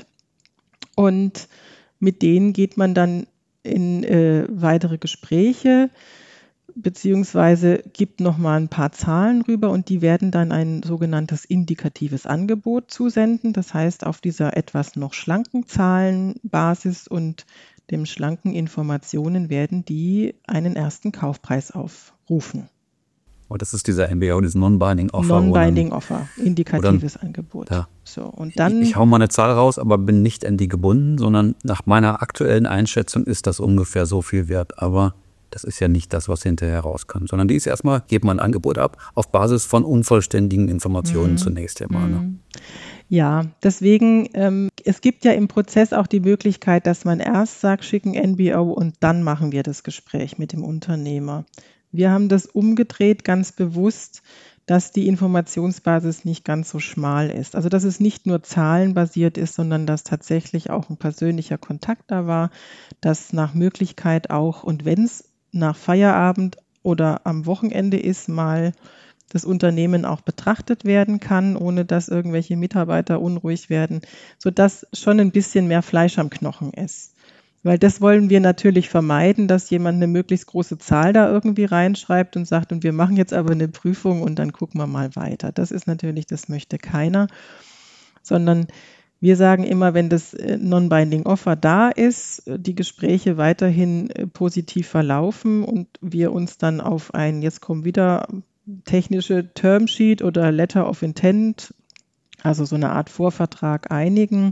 und mit denen geht man dann in weitere Gespräche beziehungsweise gibt nochmal ein paar Zahlen rüber und die werden dann ein sogenanntes indikatives Angebot zusenden. Das heißt, auf dieser etwas noch schlanken Zahlenbasis und dem schlanken Informationen werden die einen ersten Kaufpreis aufrufen. Und das ist dieser MBO, dieses Non-Binding Offer. Non-Binding Offer, indikatives Angebot. Ja. So, und dann, ich hau mal eine Zahl raus, aber bin nicht an die gebunden, sondern nach meiner aktuellen Einschätzung ist das ungefähr so viel wert. Aber das ist ja nicht das, was hinterher rauskommt, sondern die ist erstmal, gebt man ein Angebot ab, auf Basis von unvollständigen Informationen zunächst einmal. Ne? Ja, deswegen, es gibt ja im Prozess auch die Möglichkeit, dass man erst sagt, schicken NBO und dann machen wir das Gespräch mit dem Unternehmer. Wir haben das umgedreht ganz bewusst, dass die Informationsbasis nicht ganz so schmal ist. Also dass es nicht nur zahlenbasiert ist, sondern dass tatsächlich auch ein persönlicher Kontakt da war, dass nach Möglichkeit auch, und wenn es nach Feierabend oder am Wochenende ist, mal das Unternehmen auch betrachtet werden kann, ohne dass irgendwelche Mitarbeiter unruhig werden, sodass schon ein bisschen mehr Fleisch am Knochen ist. Weil das wollen wir natürlich vermeiden, dass jemand eine möglichst große Zahl da irgendwie reinschreibt und sagt, und wir machen jetzt aber eine Prüfung und dann gucken wir mal weiter. Das ist natürlich, das möchte keiner, sondern wir sagen immer, wenn das Non-Binding Offer da ist, die Gespräche weiterhin positiv verlaufen und wir uns dann auf ein, jetzt kommen wieder technische Termsheet oder Letter of Intent, also so eine Art Vorvertrag einigen,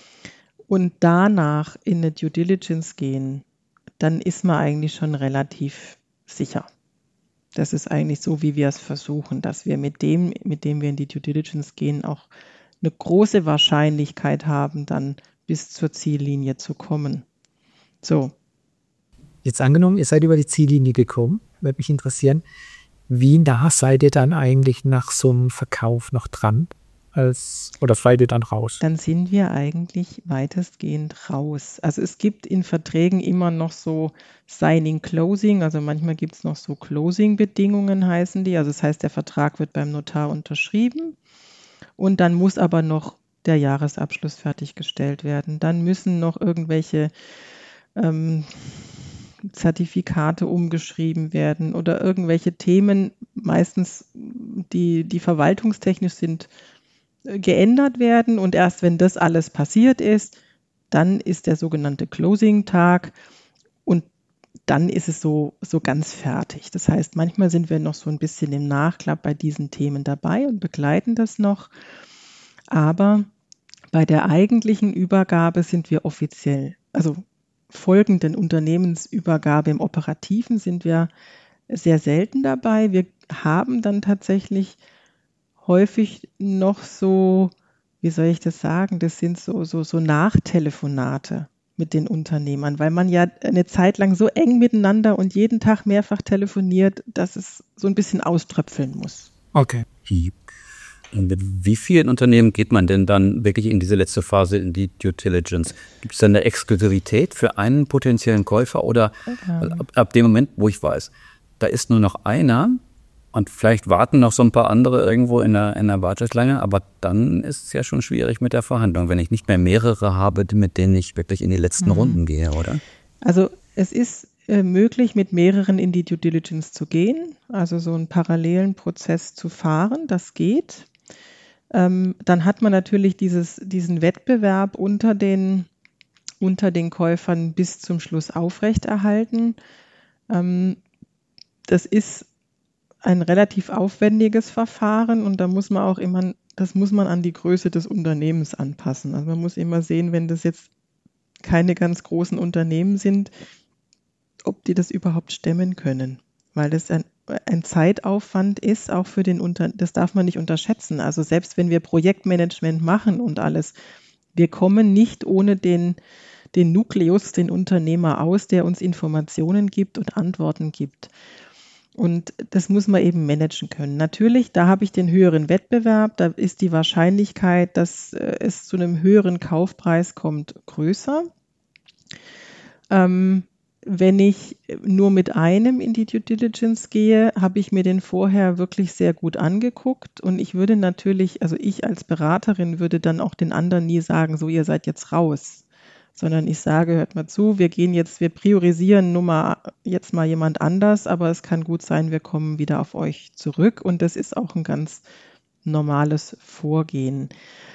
und danach in eine Due Diligence gehen, dann ist man eigentlich schon relativ sicher. Das ist eigentlich so, wie wir es versuchen, dass wir mit dem wir in die Due Diligence gehen, auch eine große Wahrscheinlichkeit haben, dann bis zur Ziellinie zu kommen. So. Jetzt angenommen, ihr seid über die Ziellinie gekommen, würde mich interessieren, wie nah seid ihr dann eigentlich nach so einem Verkauf noch dran? Oder seid ihr dann raus? Dann sind wir eigentlich weitestgehend raus. Also es gibt in Verträgen immer noch so Signing Closing, also manchmal gibt es noch so Closing-Bedingungen heißen die. Also das heißt, der Vertrag wird beim Notar unterschrieben und dann muss aber noch der Jahresabschluss fertiggestellt werden. Dann müssen noch irgendwelche Zertifikate umgeschrieben werden oder irgendwelche Themen, meistens die verwaltungstechnisch sind, geändert werden. Und erst wenn das alles passiert ist, dann ist der sogenannte Closing-Tag und dann ist es so ganz fertig. Das heißt, manchmal sind wir noch so ein bisschen im Nachklapp bei diesen Themen dabei und begleiten das noch. Aber bei der eigentlichen Übergabe sind wir offiziell, also folgenden Unternehmensübergabe im Operativen sind wir sehr selten dabei. Wir haben dann tatsächlich häufig noch so, wie soll ich das sagen, das sind so Nachtelefonate mit den Unternehmern, weil man ja eine Zeit lang so eng miteinander und jeden Tag mehrfach telefoniert, dass es so ein bisschen auströpfeln muss. Okay. Und mit wie vielen Unternehmen geht man denn dann wirklich in diese letzte Phase, in die Due Diligence? Gibt es dann eine Exklusivität für einen potenziellen Käufer oder ab dem Moment, wo ich weiß, da ist nur noch einer und vielleicht warten noch so ein paar andere irgendwo in der Warteschlange, aber dann ist es ja schon schwierig mit der Verhandlung, wenn ich nicht mehr mehrere habe, mit denen ich wirklich in die letzten Runden gehe, oder? Also es ist möglich, mit mehreren in die Due Diligence zu gehen, also so einen parallelen Prozess zu fahren, das geht. Dann hat man natürlich diesen Wettbewerb unter den Käufern bis zum Schluss aufrechterhalten. Das ist ein relativ aufwendiges Verfahren und da muss man auch immer, das muss man an die Größe des Unternehmens anpassen. Also man muss immer sehen, wenn das jetzt keine ganz großen Unternehmen sind, ob die das überhaupt stemmen können, weil das ein Zeitaufwand ist, auch für das darf man nicht unterschätzen. Also selbst wenn wir Projektmanagement machen und alles, wir kommen nicht ohne den Nukleus, den Unternehmer aus, der uns Informationen gibt und Antworten gibt. Und das muss man eben managen können. Natürlich, da habe ich den höheren Wettbewerb, da ist die Wahrscheinlichkeit, dass es zu einem höheren Kaufpreis kommt, größer. Wenn ich nur mit einem in die Due Diligence gehe, habe ich mir den vorher wirklich sehr gut angeguckt und ich würde natürlich, also ich als Beraterin würde dann auch den anderen nie sagen, so ihr seid jetzt raus, sondern ich sage, hört mal zu, wir priorisieren jetzt mal jemand anders, aber es kann gut sein, wir kommen wieder auf euch zurück und das ist auch ein ganz normales Vorgehen.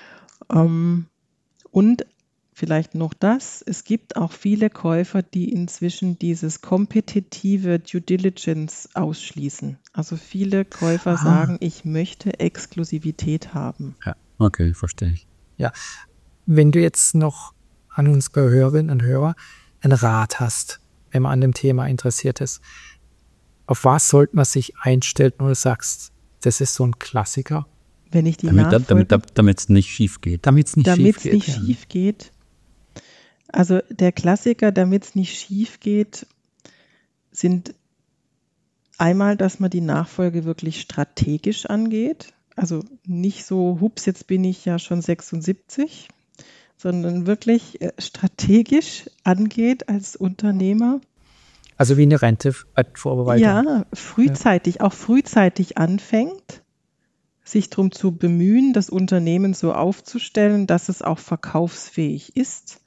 Und vielleicht noch es gibt auch viele Käufer, die inzwischen dieses kompetitive Due Diligence ausschließen. Also viele Käufer sagen, ich möchte Exklusivität haben. Ja, okay, verstehe ich. Ja, wenn du jetzt noch an unsere Hörerinnen und Hörer einen Rat hast, wenn man an dem Thema interessiert ist, auf was sollte man sich einstellen, wenn du sagst, das ist so ein Klassiker? Wenn ich die damit es nicht schief geht. Damit es nicht schief geht. Also der Klassiker, damit es nicht schief geht, sind einmal, dass man die Nachfolge wirklich strategisch angeht. Also nicht so, hups, jetzt bin ich ja schon 76, sondern wirklich strategisch angeht als Unternehmer. Also wie eine Rentevorbereitung. Ja, auch frühzeitig anfängt, sich darum zu bemühen, das Unternehmen so aufzustellen, dass es auch verkaufsfähig ist.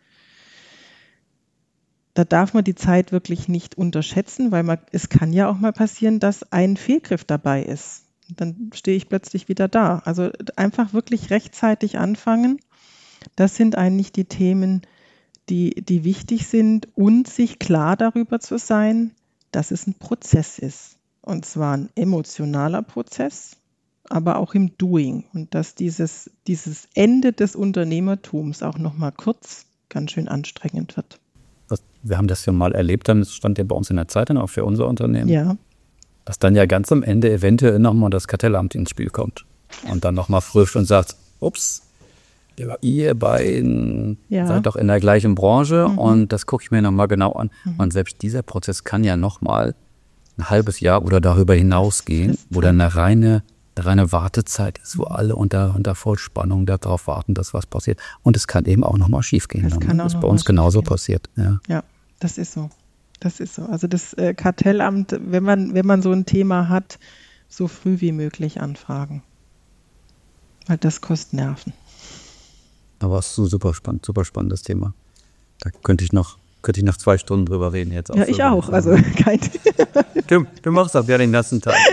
Da darf man die Zeit wirklich nicht unterschätzen, weil es kann ja auch mal passieren, dass ein Fehlgriff dabei ist. Dann stehe ich plötzlich wieder da. Also einfach wirklich rechtzeitig anfangen. Das sind eigentlich die Themen, die wichtig sind und sich klar darüber zu sein, dass es ein Prozess ist. Und zwar ein emotionaler Prozess, aber auch im Doing. Und dass dieses Ende des Unternehmertums auch nochmal kurz ganz schön anstrengend wird. Wir haben das ja mal erlebt, dann stand ja bei uns in der Zeitung auch für unser Unternehmen, ja, dass dann ja ganz am Ende eventuell nochmal das Kartellamt ins Spiel kommt und dann nochmal prüft und sagt, ups, ihr beiden seid doch in der gleichen Branche und das gucke ich mir nochmal genau an. Und selbst dieser Prozess kann ja nochmal ein halbes Jahr oder darüber hinausgehen, wo dann eine reine Wartezeit ist, wo alle unter Vollspannung darauf warten, dass was passiert. Und es kann eben auch nochmal schief gehen. Das ist bei uns genauso passiert. Ja, das ist so. Also das Kartellamt, wenn man so ein Thema hat, so früh wie möglich anfragen. Weil das kostet Nerven. Aber es ist ein super spannendes Thema. Da könnte ich noch 2 Stunden drüber reden jetzt. Ja, ich auch. Also kein Du machst das ja den ganzen Tag.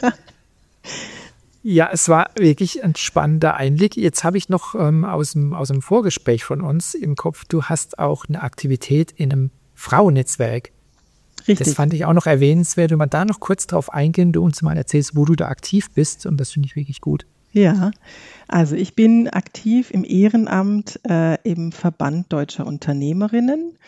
Ja, es war wirklich ein spannender Einblick. Jetzt habe ich noch aus dem Vorgespräch von uns im Kopf, du hast auch eine Aktivität in einem Frauennetzwerk. Richtig. Das fand ich auch noch erwähnenswert. Wenn man da noch kurz drauf eingehen, du uns mal erzählst, wo du da aktiv bist. Und das finde ich wirklich gut. Ja, also ich bin aktiv im Ehrenamt im Verband Deutscher Unternehmerinnen,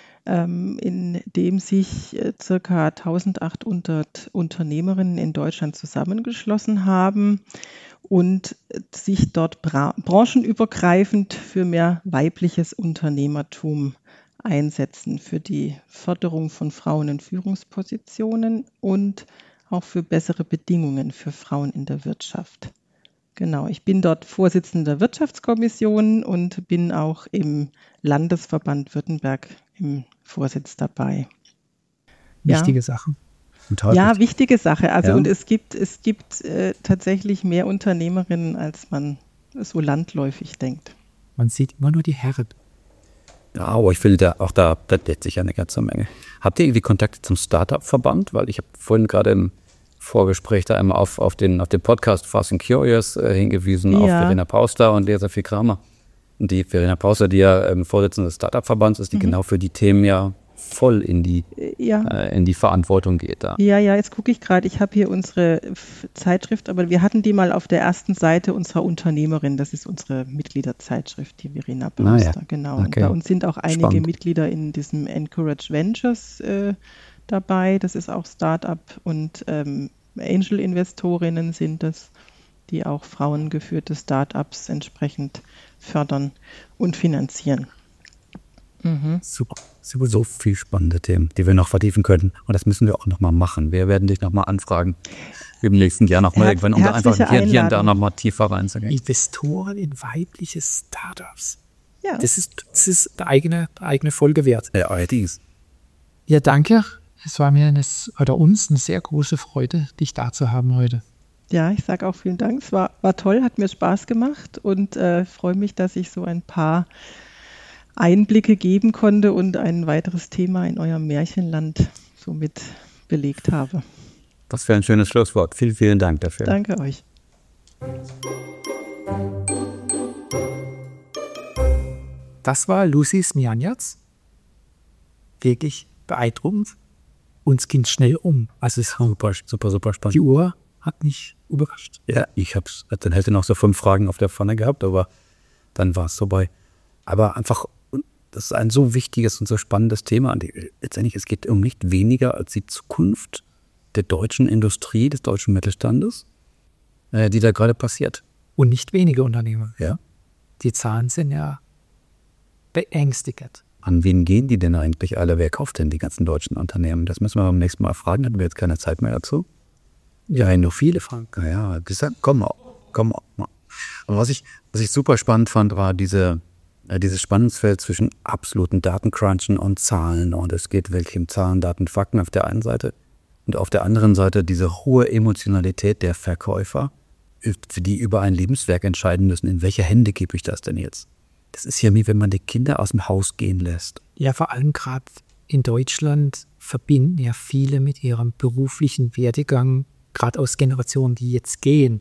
in dem sich ca. 1800 Unternehmerinnen in Deutschland zusammengeschlossen haben und sich dort branchenübergreifend für mehr weibliches Unternehmertum einsetzen, für die Förderung von Frauen in Führungspositionen und auch für bessere Bedingungen für Frauen in der Wirtschaft. Genau, ich bin dort Vorsitzende der Wirtschaftskommission und bin auch im Landesverband Württemberg im Vorsitz dabei. Wichtige Sache. Ja, wichtige Sache. Also und es gibt tatsächlich mehr Unternehmerinnen, als man so landläufig denkt. Man sieht immer nur die Herren. Ja, aber ich finde, da deckt sich ja eine ganze Menge. Habt ihr irgendwie Kontakte zum Startup-Verband? Weil ich habe vorhin gerade im Vorgespräch da einmal auf den Podcast Fast and Curious hingewiesen, auf Verena Pauster und Lea Sophie Kramer. Und die Verena Pauster, die ja Vorsitzende des Startup-Verbands ist, die genau für die Themen ja voll in die Verantwortung geht da. Ja, jetzt gucke ich gerade, ich habe hier unsere Zeitschrift, aber wir hatten die mal auf der ersten Seite unserer Unternehmerin, das ist unsere Mitgliederzeitschrift, die Verena Pauster, genau. Okay. Und bei uns sind auch einige Mitglieder in diesem Encourage Ventures dabei, das ist auch Startup und Angel-Investorinnen sind das, die auch frauengeführte Startups entsprechend fördern und finanzieren. Super, so viele spannende Themen, die wir noch vertiefen könnten. Und das müssen wir auch nochmal machen. Wir werden dich nochmal anfragen, im nächsten Jahr nochmal irgendwann, um da einfach hier und da nochmal tiefer reinzugehen. Investoren in weibliche Startups. Ja. Das ist eine eigene Folge wert. Ja, allerdings. Ja, danke. Es war mir uns eine sehr große Freude, dich da zu haben heute. Ja, ich sage auch vielen Dank. Es war toll, hat mir Spaß gemacht und freue mich, dass ich so ein paar Einblicke geben konnte und ein weiteres Thema in eurem Märchenland somit belegt habe. Was für ein schönes Schlusswort. Vielen, vielen Dank dafür. Danke euch. Das war Lucy Smianjac. Wirklich beeindruckend. Uns ging schnell um. Also es ist super spannend. Die Uhr hat mich überrascht. Ja, dann hätte noch so 5 Fragen auf der Pfanne gehabt, aber dann war es vorbei. Aber einfach, das ist ein so wichtiges und so spannendes Thema. Und letztendlich, es geht um nicht weniger als die Zukunft der deutschen Industrie, des deutschen Mittelstandes, die da gerade passiert. Und nicht wenige Unternehmer. Ja. Die Zahlen sind ja beängstigend. An wen gehen die denn eigentlich alle? Wer kauft denn die ganzen deutschen Unternehmen? Das müssen wir beim nächsten Mal fragen. Hatten wir jetzt keine Zeit mehr dazu? Ja, nur viele fragen. Ja, gesagt, komm mal. Aber was ich super spannend fand, war dieses Spannungsfeld zwischen absoluten Datencrunchen und Zahlen. Und es geht wirklich um Zahlen, Daten, Fakten auf der einen Seite. Und auf der anderen Seite diese hohe Emotionalität der Verkäufer, für die über ein Lebenswerk entscheiden müssen, in welche Hände gebe ich das denn jetzt? Das ist ja wie wenn man die Kinder aus dem Haus gehen lässt. Ja, vor allem gerade in Deutschland verbinden ja viele mit ihrem beruflichen Werdegang, gerade aus Generationen, die jetzt gehen,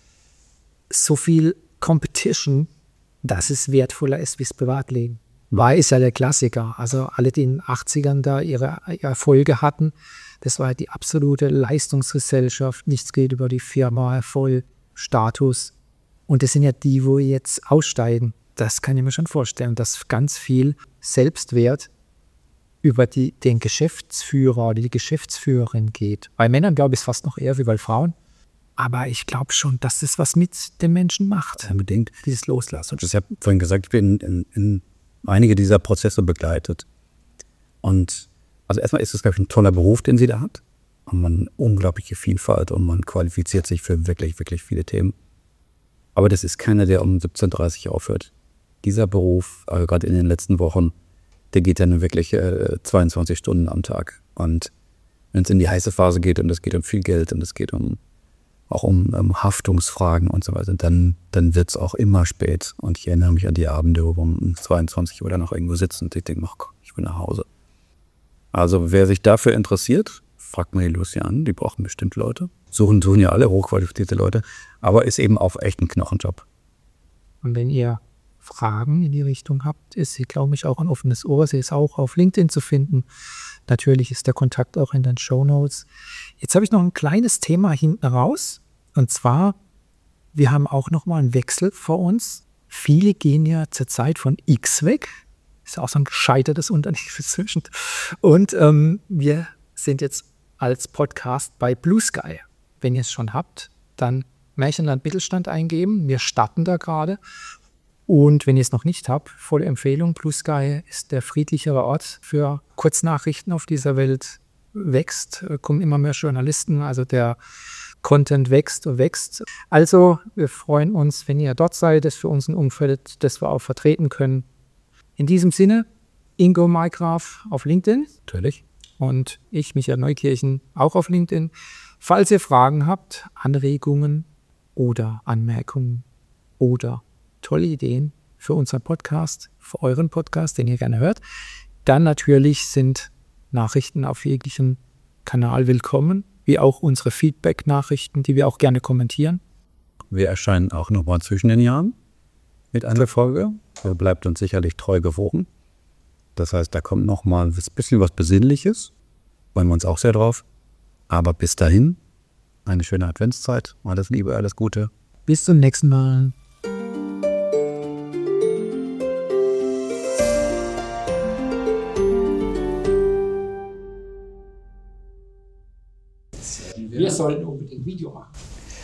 so viel Competition, dass es wertvoller ist wie das Privatleben. Ist ja der Klassiker. Also alle, die in den 80ern da ihre Erfolge hatten, das war die absolute Leistungsgesellschaft. Nichts geht über die Firma, Erfolg, Status. Und das sind ja die, wo jetzt aussteigen. Das kann ich mir schon vorstellen, dass ganz viel Selbstwert über den Geschäftsführer oder die Geschäftsführerin geht. Bei Männern glaube ich es fast noch eher wie bei Frauen. Aber ich glaube schon, dass das was mit den Menschen macht. Unbedingt. Dieses Loslassen. Ich habe vorhin gesagt, ich bin in einige dieser Prozesse begleitet. Und also erstmal ist es, glaube ich, ein toller Beruf, den sie da hat. Und man unglaubliche Vielfalt und man qualifiziert sich für wirklich, wirklich viele Themen. Aber das ist keiner, der um 17:30 Uhr aufhört. Dieser Beruf, gerade in den letzten Wochen, der geht ja nun wirklich 22 Stunden am Tag. Und wenn es in die heiße Phase geht und es geht um viel Geld und es geht um auch um Haftungsfragen und so weiter, dann wird es auch immer spät. Und ich erinnere mich an die Abende, wo wir um 22 Uhr dann noch irgendwo sitzen und ich denke, ach Gott, ich will nach Hause. Also wer sich dafür interessiert, fragt mal die Lucy an, die brauchen bestimmt Leute. Suchen ja alle hochqualifizierte Leute, aber ist eben auch echt ein Knochenjob. Und wenn ihr Fragen in die Richtung habt, ist sie, glaube ich, auch ein offenes Ohr. Sie ist auch auf LinkedIn zu finden. Natürlich ist der Kontakt auch in den Shownotes. Jetzt habe ich noch ein kleines Thema hinten raus. Und zwar, wir haben auch noch mal einen Wechsel vor uns. Viele gehen ja zurzeit von X weg. Ist ja auch so ein gescheitertes Unternehmen inzwischen. Und wir sind jetzt als Podcast bei Blue Sky. Wenn ihr es schon habt, dann Märchenland Mittelstand eingeben. Wir starten da gerade. Und wenn ihr es noch nicht habt, volle Empfehlung. Blue Sky ist der friedlichere Ort für Kurznachrichten auf dieser Welt. Wächst, kommen immer mehr Journalisten, also der Content wächst und wächst. Also wir freuen uns, wenn ihr dort seid, das für uns ein Umfeld, das wir auch vertreten können. In diesem Sinne, Ingo Markgraf auf LinkedIn. Natürlich. Und ich, Michael Neukirchen, auch auf LinkedIn. Falls ihr Fragen habt, Anregungen oder Anmerkungen oder tolle Ideen für unseren Podcast, für euren Podcast, den ihr gerne hört, dann natürlich sind Nachrichten auf jeglichem Kanal willkommen, wie auch unsere Feedback-Nachrichten, die wir auch gerne kommentieren. Wir erscheinen auch nochmal zwischen den Jahren mit einer Folge. Ihr bleibt uns sicherlich treu gewogen. Das heißt, da kommt nochmal ein bisschen was Besinnliches. Freuen wir uns auch sehr drauf. Aber bis dahin, eine schöne Adventszeit. Alles Liebe, alles Gute. Bis zum nächsten Mal. Wir sollten unbedingt ein Video machen.